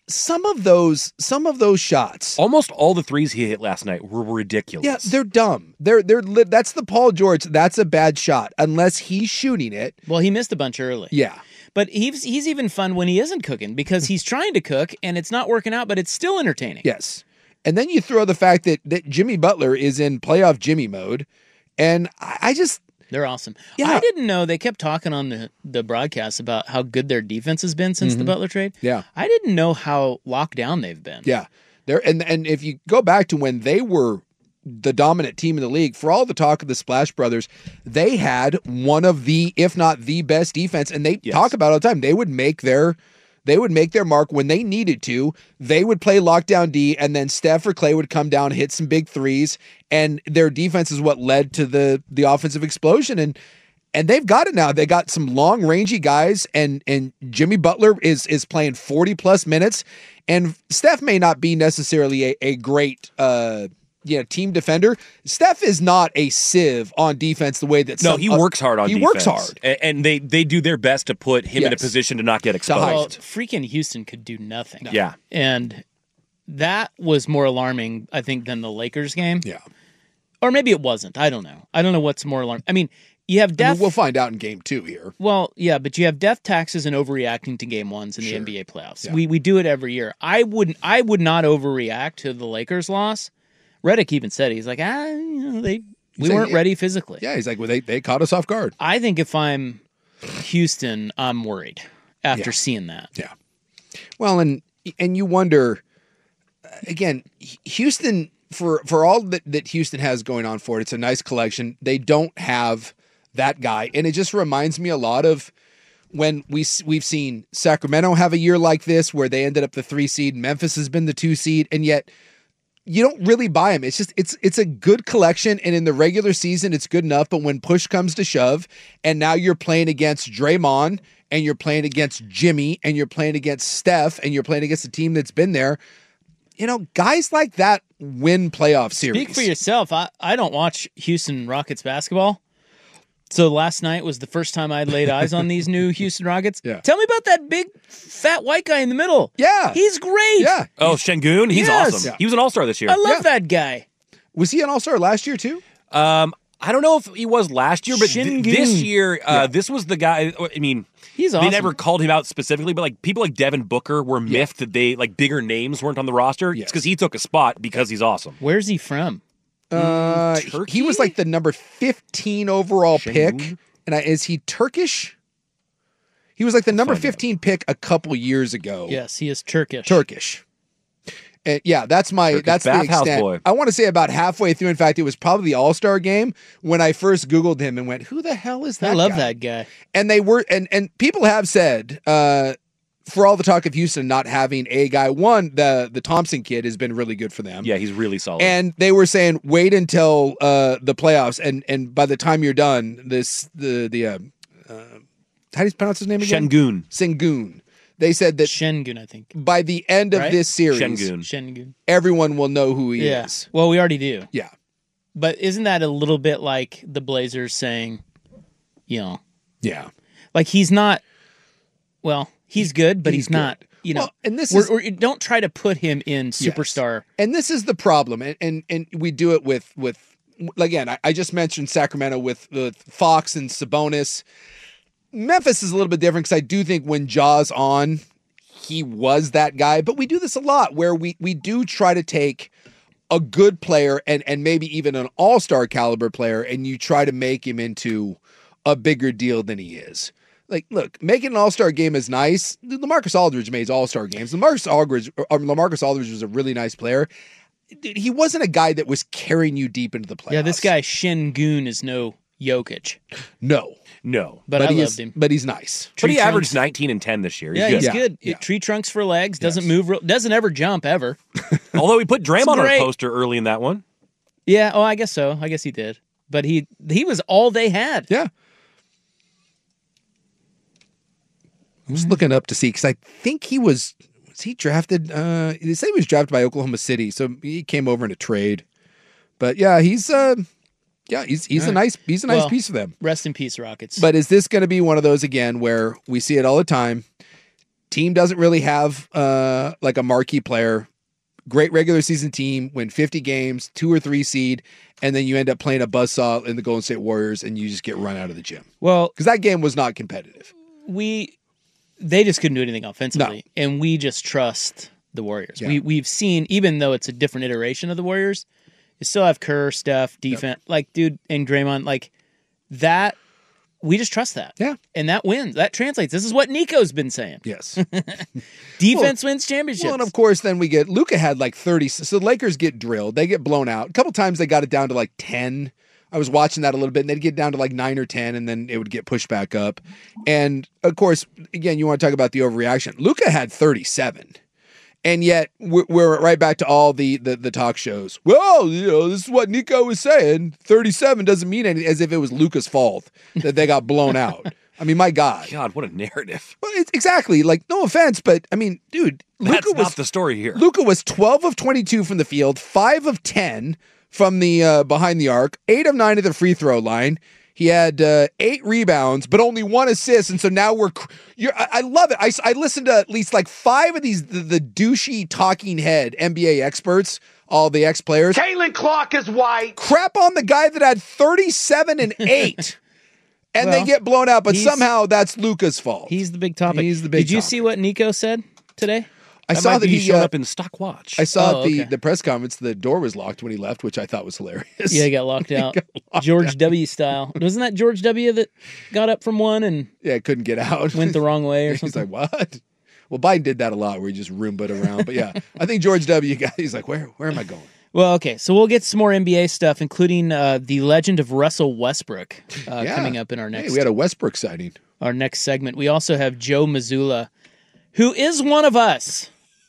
[SPEAKER 9] some of those some of those shots,
[SPEAKER 11] almost all the threes he hit last night were ridiculous.
[SPEAKER 9] Yeah, they're dumb. They're they're li- that's the Paul George. That's a bad shot unless he's shooting it.
[SPEAKER 8] Well, he missed a bunch early.
[SPEAKER 9] Yeah.
[SPEAKER 8] But he's he's even fun when he isn't cooking because he's trying to cook and it's not working out, but it's still entertaining.
[SPEAKER 9] Yes. And then you throw the fact that that Jimmy Butler is in playoff Jimmy mode, and I, I just
[SPEAKER 8] they're awesome.
[SPEAKER 9] Yeah.
[SPEAKER 8] I didn't know they kept talking on the, the broadcast about how good their defense has been since
[SPEAKER 9] Mhm.
[SPEAKER 8] the Butler trade.
[SPEAKER 9] Yeah.
[SPEAKER 8] I didn't know how locked down they've been.
[SPEAKER 9] Yeah. They're and and if you go back to when they were the dominant team in the league, for all the talk of the Splash Brothers, they had one of the, if not the best defense, and they
[SPEAKER 11] Yes.
[SPEAKER 9] talk about it all the time. They would make their they would make their mark when they needed to. They would play lockdown D, and then Steph or Clay would come down, hit some big threes, and their defense is what led to the the offensive explosion. And and they've got it now. They got some long rangey guys, and and Jimmy Butler is is playing forty plus minutes, and Steph may not be necessarily a, a great uh you know, team defender. Steph is not a sieve on defense the way that
[SPEAKER 11] No,
[SPEAKER 9] some,
[SPEAKER 11] he
[SPEAKER 9] uh,
[SPEAKER 11] works hard on
[SPEAKER 9] he
[SPEAKER 11] defense.
[SPEAKER 9] works hard.
[SPEAKER 11] A- And they, they do their best to put him in a
[SPEAKER 9] Yes.
[SPEAKER 11] position to not get
[SPEAKER 8] Well,
[SPEAKER 11] exposed.
[SPEAKER 8] freaking Houston could do nothing.
[SPEAKER 11] Yeah.
[SPEAKER 8] And that was more alarming, I think, than the Lakers game.
[SPEAKER 9] Yeah.
[SPEAKER 8] Or maybe it wasn't. I don't know. I don't know what's more alarming. I mean, you have
[SPEAKER 9] I
[SPEAKER 8] death.
[SPEAKER 9] mean, we'll find out in game two here.
[SPEAKER 8] Well, yeah, but you have death taxes and overreacting to game ones in the
[SPEAKER 9] Sure.
[SPEAKER 8] N B A playoffs.
[SPEAKER 9] Yeah.
[SPEAKER 8] We we do it every year. I wouldn't. I would not overreact to the Lakers' loss. Reddick even said it. He's like, ah, you know, they we
[SPEAKER 9] He's like,
[SPEAKER 8] weren't
[SPEAKER 9] yeah.
[SPEAKER 8] ready physically.
[SPEAKER 9] Yeah, he's like, well, they, they caught us off guard.
[SPEAKER 8] I think if I'm Houston, I'm worried after
[SPEAKER 9] Yeah.
[SPEAKER 8] seeing that.
[SPEAKER 9] Yeah. Well, and and you wonder again, Houston for for all that, that Houston has going on for it, it's a nice collection. They don't have that guy, and it just reminds me a lot of when we we've seen Sacramento have a year like this where they ended up the three seed. Memphis has been the two seed, and yet you don't really buy them. It's just it's it's a good collection, and in the regular season, it's good enough. But when push comes to shove, and now you're playing against Draymond, and you're playing against Jimmy, and you're playing against Steph, and you're playing against a team that's been there, you know, guys like that win playoff series.
[SPEAKER 8] Speak for yourself. I, I don't watch Houston Rockets basketball. So last night was the first time I'd laid eyes on these new Houston Rockets.
[SPEAKER 9] Yeah.
[SPEAKER 8] Tell me about that big fat white guy in the middle.
[SPEAKER 9] Yeah.
[SPEAKER 8] He's great.
[SPEAKER 9] Yeah.
[SPEAKER 11] Oh, Şengün? He's
[SPEAKER 8] Yes.
[SPEAKER 11] awesome.
[SPEAKER 9] Yeah.
[SPEAKER 11] He was an all-star this year.
[SPEAKER 8] I love
[SPEAKER 9] Yeah.
[SPEAKER 8] that guy.
[SPEAKER 9] Was he an all-star last year too?
[SPEAKER 11] Um, I don't know if he was last year, but th-
[SPEAKER 8] Şengün.
[SPEAKER 11] this year, uh, this was the guy. I mean,
[SPEAKER 8] He's
[SPEAKER 11] they
[SPEAKER 8] awesome.
[SPEAKER 11] never called him out specifically, but like people like Devin Booker were miffed that they like bigger names weren't on the roster.
[SPEAKER 9] Yes.
[SPEAKER 11] It's because he took a spot because he's awesome.
[SPEAKER 8] Where's he from?
[SPEAKER 9] Uh,
[SPEAKER 11] Turkey?
[SPEAKER 9] he was like the number fifteen overall pick.
[SPEAKER 11] Şengün?
[SPEAKER 9] And I, is he Turkish? He was like the number
[SPEAKER 11] find out.
[SPEAKER 9] fifteen pick a couple years ago.
[SPEAKER 8] Yes, he is Turkish.
[SPEAKER 9] Turkish. And yeah, that's my
[SPEAKER 11] Turkish
[SPEAKER 9] that's the
[SPEAKER 11] bathhouse
[SPEAKER 9] extent.
[SPEAKER 11] boy.
[SPEAKER 9] I want to say about halfway through. In fact, it was probably the All Star game when I first Googled him and went, "Who the hell is that?"
[SPEAKER 8] I love
[SPEAKER 9] guy?
[SPEAKER 8] that guy.
[SPEAKER 9] And they were, and and people have said, uh, for all the talk of Houston not having a guy, one the the Thompson kid has been really good for them.
[SPEAKER 11] Yeah, he's really solid.
[SPEAKER 9] And they were saying, wait until uh, the playoffs, and and by the time you're done, this the the uh, uh, how do you pronounce his name again?
[SPEAKER 11] Şengün.
[SPEAKER 9] Sengun. They said that
[SPEAKER 8] Şengün, I think.
[SPEAKER 9] by the end of
[SPEAKER 8] Right?
[SPEAKER 9] this series,
[SPEAKER 11] Şengün.
[SPEAKER 8] Şengün.
[SPEAKER 9] everyone will know who he
[SPEAKER 8] Yeah.
[SPEAKER 9] is.
[SPEAKER 8] Well, we already do.
[SPEAKER 9] Yeah.
[SPEAKER 8] But isn't that a little bit like the Blazers saying, you know,
[SPEAKER 9] Yeah.
[SPEAKER 8] like he's not, well, he's good, but
[SPEAKER 9] he's
[SPEAKER 8] he's, not,
[SPEAKER 9] good.
[SPEAKER 8] you know,
[SPEAKER 9] Well, and this
[SPEAKER 8] we're-
[SPEAKER 9] is-
[SPEAKER 8] we're- don't try to put him in superstar.
[SPEAKER 9] And this is the problem, and and, and we do it with with again. I, I just mentioned Sacramento with, with Fox and Sabonis. Memphis is a little bit different because I do think when Ja's on, he was that guy. But we do this a lot where we we do try to take a good player and and maybe even an all-star caliber player, and you try to make him into a bigger deal than he is. Like, look, making an all-star game is nice. LaMarcus Aldridge made all-star games. LaMarcus Aldridge, or LaMarcus Aldridge was a really nice player. Dude, he wasn't a guy that was carrying you deep into the playoffs.
[SPEAKER 8] Yeah, this guy Şengün is no Jokic.
[SPEAKER 9] No.
[SPEAKER 11] No.
[SPEAKER 8] But,
[SPEAKER 9] But
[SPEAKER 8] I
[SPEAKER 9] he
[SPEAKER 8] loved
[SPEAKER 9] is-
[SPEAKER 8] him.
[SPEAKER 9] but he's nice.
[SPEAKER 11] But he
[SPEAKER 8] Tree
[SPEAKER 11] averaged
[SPEAKER 8] trunks.
[SPEAKER 11] nineteen and ten this year. He's
[SPEAKER 8] Yeah,
[SPEAKER 11] good.
[SPEAKER 8] he's
[SPEAKER 9] Yeah,
[SPEAKER 8] good.
[SPEAKER 9] yeah.
[SPEAKER 8] Tree trunks for legs, doesn't
[SPEAKER 9] Yes.
[SPEAKER 8] move, real, doesn't ever jump ever.
[SPEAKER 11] Although he put Draymond on a
[SPEAKER 8] great.
[SPEAKER 11] poster early in that one.
[SPEAKER 8] Yeah, oh, I guess so. I guess he did. But he he was all they had.
[SPEAKER 9] Yeah. I'm just looking up to see because I think he was was he drafted? Uh, they say he was drafted by Oklahoma City, so he came over in a trade. But yeah, he's uh, yeah, he's he's
[SPEAKER 8] All
[SPEAKER 9] a
[SPEAKER 8] right.
[SPEAKER 9] nice he's a nice
[SPEAKER 8] Well,
[SPEAKER 9] piece for them.
[SPEAKER 8] Rest in peace, Rockets.
[SPEAKER 9] But is this going to be one of those again where we see it all the time? team doesn't really have uh, like a marquee player. Great regular season team, win fifty games, two or three seed, and then you end up playing a buzzsaw in the Golden State Warriors, and you just get run out of the gym.
[SPEAKER 8] Well,
[SPEAKER 9] because that game was not competitive.
[SPEAKER 8] We, they just couldn't do anything offensively, no. and we just trust the Warriors. Yeah. We we've seen, even though it's a different iteration of the Warriors, you still have Kerr, Steph, defense, yep. like dude, and Draymond, like that. We just trust that.
[SPEAKER 9] Yeah.
[SPEAKER 8] And that wins. That translates. This is what Nico's been saying.
[SPEAKER 9] Yes.
[SPEAKER 8] Defense
[SPEAKER 9] well,
[SPEAKER 8] wins championships.
[SPEAKER 9] Well, and of course, then we get, Luka had like thirty. So the Lakers get drilled. They get blown out. A couple times they got it down to like ten. I was watching that a little bit, and they'd get down to like nine or ten, and then it would get pushed back up. And of course, again, you want to talk about the overreaction. Luka had thirty-seven. And yet we're right back to all the, the the talk shows. Well, you know, this is what Nico was saying. thirty-seven doesn't mean anything, as if it was Luka's fault that they got blown out. I mean, my God.
[SPEAKER 11] God, what a narrative.
[SPEAKER 9] Well, it's exactly. Like, no offense, but I mean, dude, Luka
[SPEAKER 11] That's
[SPEAKER 9] was
[SPEAKER 11] not the story here.
[SPEAKER 9] Luka was twelve of twenty-two from the field, five of ten from the uh, behind the arc, eight of nine at the free throw line. He had uh, eight rebounds, but only one assist, and so now we're. You're, I, I love it. I, I listened to at least like five of these the, the douchey talking head N B A experts, all the ex players.
[SPEAKER 1] Caitlin Clark is white.
[SPEAKER 9] Crap on the guy that had thirty-seven and eight, and
[SPEAKER 8] well,
[SPEAKER 9] they get blown out. But somehow that's Luka's fault.
[SPEAKER 8] He's the big topic.
[SPEAKER 9] He's the big.
[SPEAKER 8] Did you
[SPEAKER 9] topic.
[SPEAKER 8] see what Nico said today?
[SPEAKER 9] I
[SPEAKER 11] that
[SPEAKER 9] saw that he
[SPEAKER 11] showed
[SPEAKER 9] uh,
[SPEAKER 11] up in Stock Watch.
[SPEAKER 9] I saw
[SPEAKER 8] oh,
[SPEAKER 9] at the,
[SPEAKER 8] okay.
[SPEAKER 9] the press conference, the door was locked when he left, which I thought was hilarious.
[SPEAKER 8] Yeah, he got locked out.
[SPEAKER 9] got locked
[SPEAKER 8] George
[SPEAKER 9] out.
[SPEAKER 8] W. style. Wasn't that George W. that got up from one and
[SPEAKER 9] yeah, couldn't get out?
[SPEAKER 8] Went the wrong way or
[SPEAKER 9] He's
[SPEAKER 8] something?
[SPEAKER 9] like, what? Well, Biden did that a lot where he just Roomba'd around. But yeah, I think George W. got, he's like, where, where am I going?
[SPEAKER 8] Well, okay, so we'll get some more N B A stuff, including uh, the legend of Russell Westbrook uh,
[SPEAKER 9] Yeah.
[SPEAKER 8] coming up in our next
[SPEAKER 9] Hey, we had a Westbrook sighting.
[SPEAKER 8] our next segment. We also have Joe Mazzulla, who is one of us.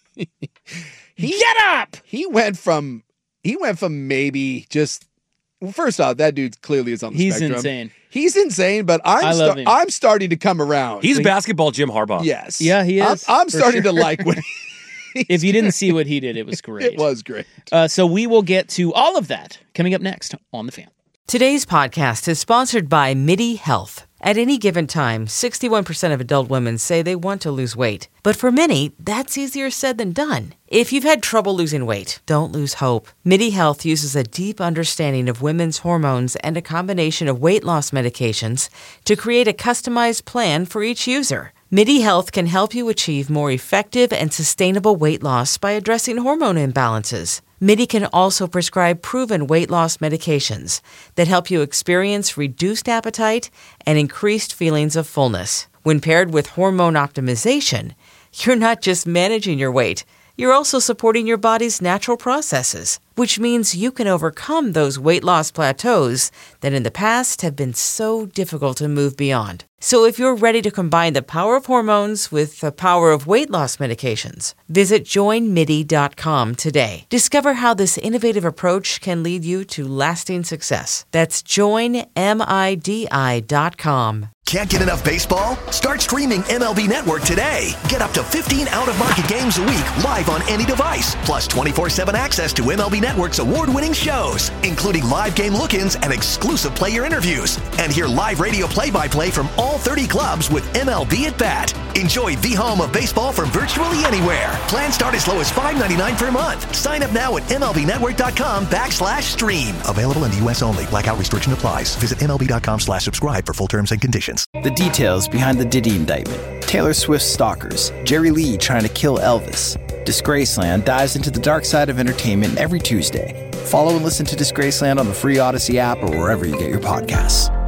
[SPEAKER 9] He,
[SPEAKER 8] Get up!
[SPEAKER 9] He went from he went from maybe just well, first off, that dude clearly is on the
[SPEAKER 8] He's
[SPEAKER 9] spectrum.
[SPEAKER 8] insane.
[SPEAKER 9] He's insane, but I'm
[SPEAKER 8] I love
[SPEAKER 9] sta-
[SPEAKER 8] him.
[SPEAKER 9] I'm starting to come around.
[SPEAKER 11] He's basketball Jim Harbaugh.
[SPEAKER 9] yes,
[SPEAKER 8] Yeah, he is,
[SPEAKER 9] I'm, I'm
[SPEAKER 8] for
[SPEAKER 9] starting
[SPEAKER 8] sure.
[SPEAKER 9] to like what
[SPEAKER 8] If you didn't see what he did, it was great.
[SPEAKER 9] it was great.
[SPEAKER 8] Uh, so we will get to all of that coming up next on The Fan.
[SPEAKER 3] Today's podcast is sponsored by MIDI Health. At any given time, sixty-one percent of adult women say they want to lose weight. But for many, that's easier said than done. If you've had trouble losing weight, don't lose hope. MIDI Health uses a deep understanding of women's hormones and a combination of weight loss medications to create a customized plan for each user. MIDI Health can help you achieve more effective and sustainable weight loss by addressing hormone imbalances. MIDI can also prescribe proven weight loss medications that help you experience reduced appetite and increased feelings of fullness. When paired with hormone optimization, you're not just managing your weight, you're also supporting your body's natural processes, which means you can overcome those weight loss plateaus that in the past have been so difficult to move beyond. So if you're ready to combine the power of hormones with the power of weight loss medications, visit join midi dot com today. Discover how this innovative approach can lead you to lasting success. That's join midi dot com.
[SPEAKER 23] Can't get enough baseball? Start streaming M L B Network today. Get up to fifteen out-of-market games a week live on any device, plus twenty-four seven access to M L B Network's award-winning shows, including live game look-ins and exclusive player interviews. And hear live radio play-by-play from all thirty clubs with M L B at Bat. Enjoy the home of baseball from virtually anywhere. Plans start as low as five ninety-nine per month. Sign up now at M L B network dot com backslash stream. Available in the U S only. Blackout restriction applies. Visit M L B dot com slash subscribe for full terms and conditions.
[SPEAKER 24] The details behind the Diddy indictment. Taylor Swift's stalkers. Jerry Lee trying to kill Elvis. Disgraceland dives into the dark side of entertainment every Tuesday. Follow and listen to Disgraceland on the free Odyssey app or wherever you get your podcasts.